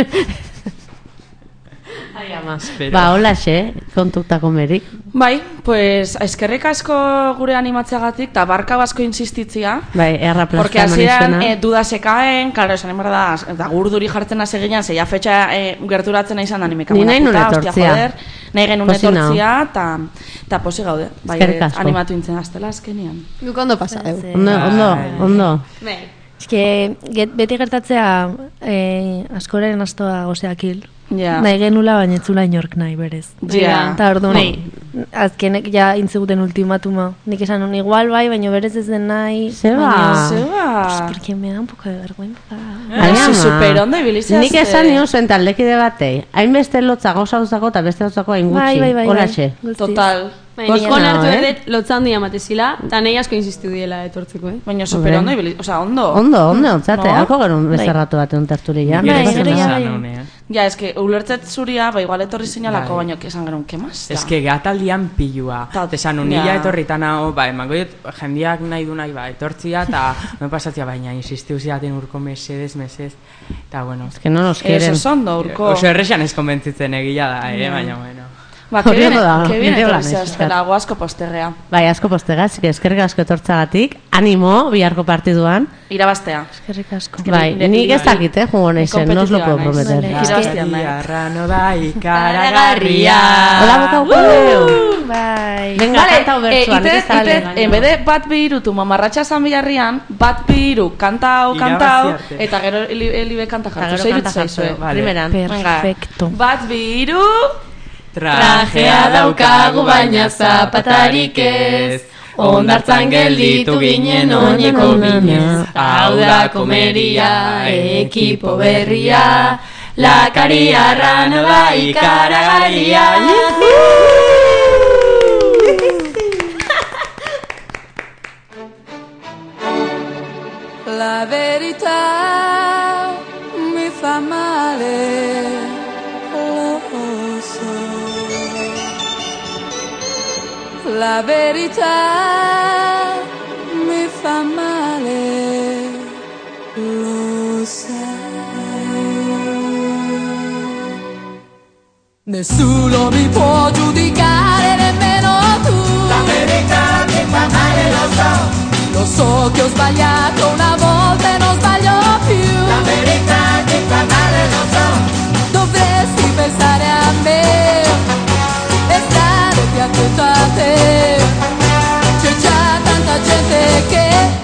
Hola xe, kontuktako merik. Bai, pues, eskerrik asko gure animatzeagatik, eta barka asko insistitzia. Bai, erraplazta porque hasieran duda sekaen, claro, esan emara da, gurduri jartzen hasi ginean, zeia fetxa gerturatzen nahi izan da, nimeka ni nahi nun etortzia. Nahi genuen etortzia, eta posi gaude. Bai, animatu intzen aztela azkenian. Guk ondo pasa, Ondo. Eske, beti gertatzea askoren astoa gozeak hil. Nahi genula, baina etzula inork nahi berez. Eta orduan, azkenek ja intzeguten ultimatuma. Nik esan hon igual bai, baina berez ez den nahi. Zeba. Pues porque me da un poco de vergüenza. Super ondo ibilizia. Nik esan nion zuen taldekide batei. Hainbeste lotza gauza duzako eta beste lotzako hain gutxi. Bai. Total. Nikon hartu edet lotzan dia matezila, eta nahi asko insistu diela etortzeko, Baina super ondo ibilizia, oza, ondo. Ondo, ontzate, alko gero bezarratu bat egon terturia. Ja, eske, ulertzet zuria, igual etorri zinalako, baina esan genuen, kemaz? Eske, gataldian pilua. Esan, unila etorritan hau, emango jendiak nahi du nahi, etortzia, eta no pasatzia, baina insistiu ziaten urko mesedez, eta bueno. Eske, no nos quieren. Eso ondo, urko. Oso errexan ez konbentzitzen egila da, baina, bueno. Que bien etorri asko posterrea. Bai, asko postega, eskerrik asko etortzagatik. Animo, biharko partiduan. Irabaztea. Eskerrik asko. Bai, nik ez dakit, jugo naizen, no os lo puedo prometer. Irabaztea nahi. Arrano da ikaragarria. Hola, bokau. Bai. Venga, kanta ubertsuan. En vez de bat bihirutu mamarratxa zan biharrian, bat bihiru kantau, eta gero elibe kanta jartu. Zeirutu zaizue. Primeran. Perfecto. Bat bihiru... Trajea daukagu baina zapatarik ez, ondartzan gelditu ginen oineko minez. Hau da komeria, ekipo berria, lakari arrano da ikaragarria. La verità mi fa male. La verità mi fa male, lo sai. Nessuno mi può giudicare, nemmeno tu. La verità mi fa male, lo so. Lo so che ho sbagliato una volta e non sbaglio più. La verità mi fa male, lo so. Dovresti pensare a me e stare più attento a te. C'è già tanta gente che ce la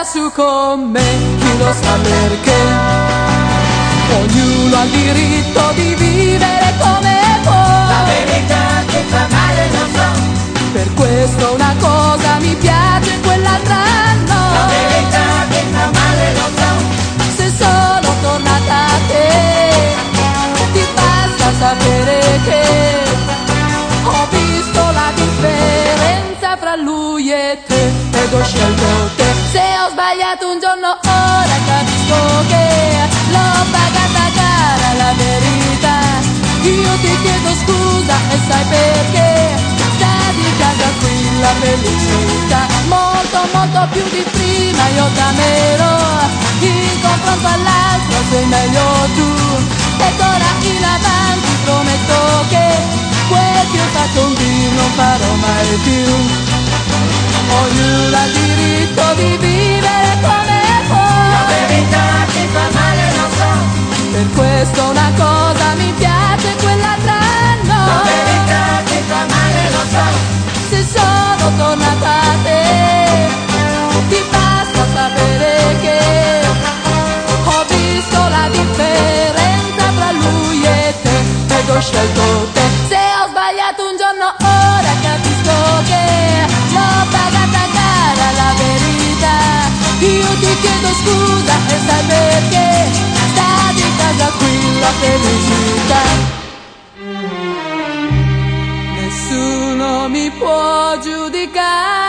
su con me, chi lo sa perché. Ognuno ha il diritto di vivere come può. La verità che fa male lo so. Per questo una cosa mi piace, quell'altra no. La verità che fa male lo so. Se sono tornata a te, ti basta sapere che ho visto la differenza fra lui e te ed ho scelto te. Se ho sbagliato un giorno ora capisco che l'ho pagata cara la verità. Io ti chiedo scusa e sai perché? Sta di casa qui la felicità. Molto molto più di prima io t'amerò. In confronto all'altro sei meglio tu. E d'ora in avanti prometto che quel che ho fatto un dì non farò mai più. Ognuno ha il diritto di vivere come può. La verità che fa male lo so. Per questo una cosa mi piace, quell'altra no. La verità che fa male lo so. Se sono tornata a te, ti basta sapere che ho visto la differenza tra lui e te ed ho scelto te. Se ho sbagliato un giorno ora capisco che l'ho pagata cara la verità. Io ti chiedo scusa e sai perché? Sta di casa qui la felicità. Nessuno mi può giudicare.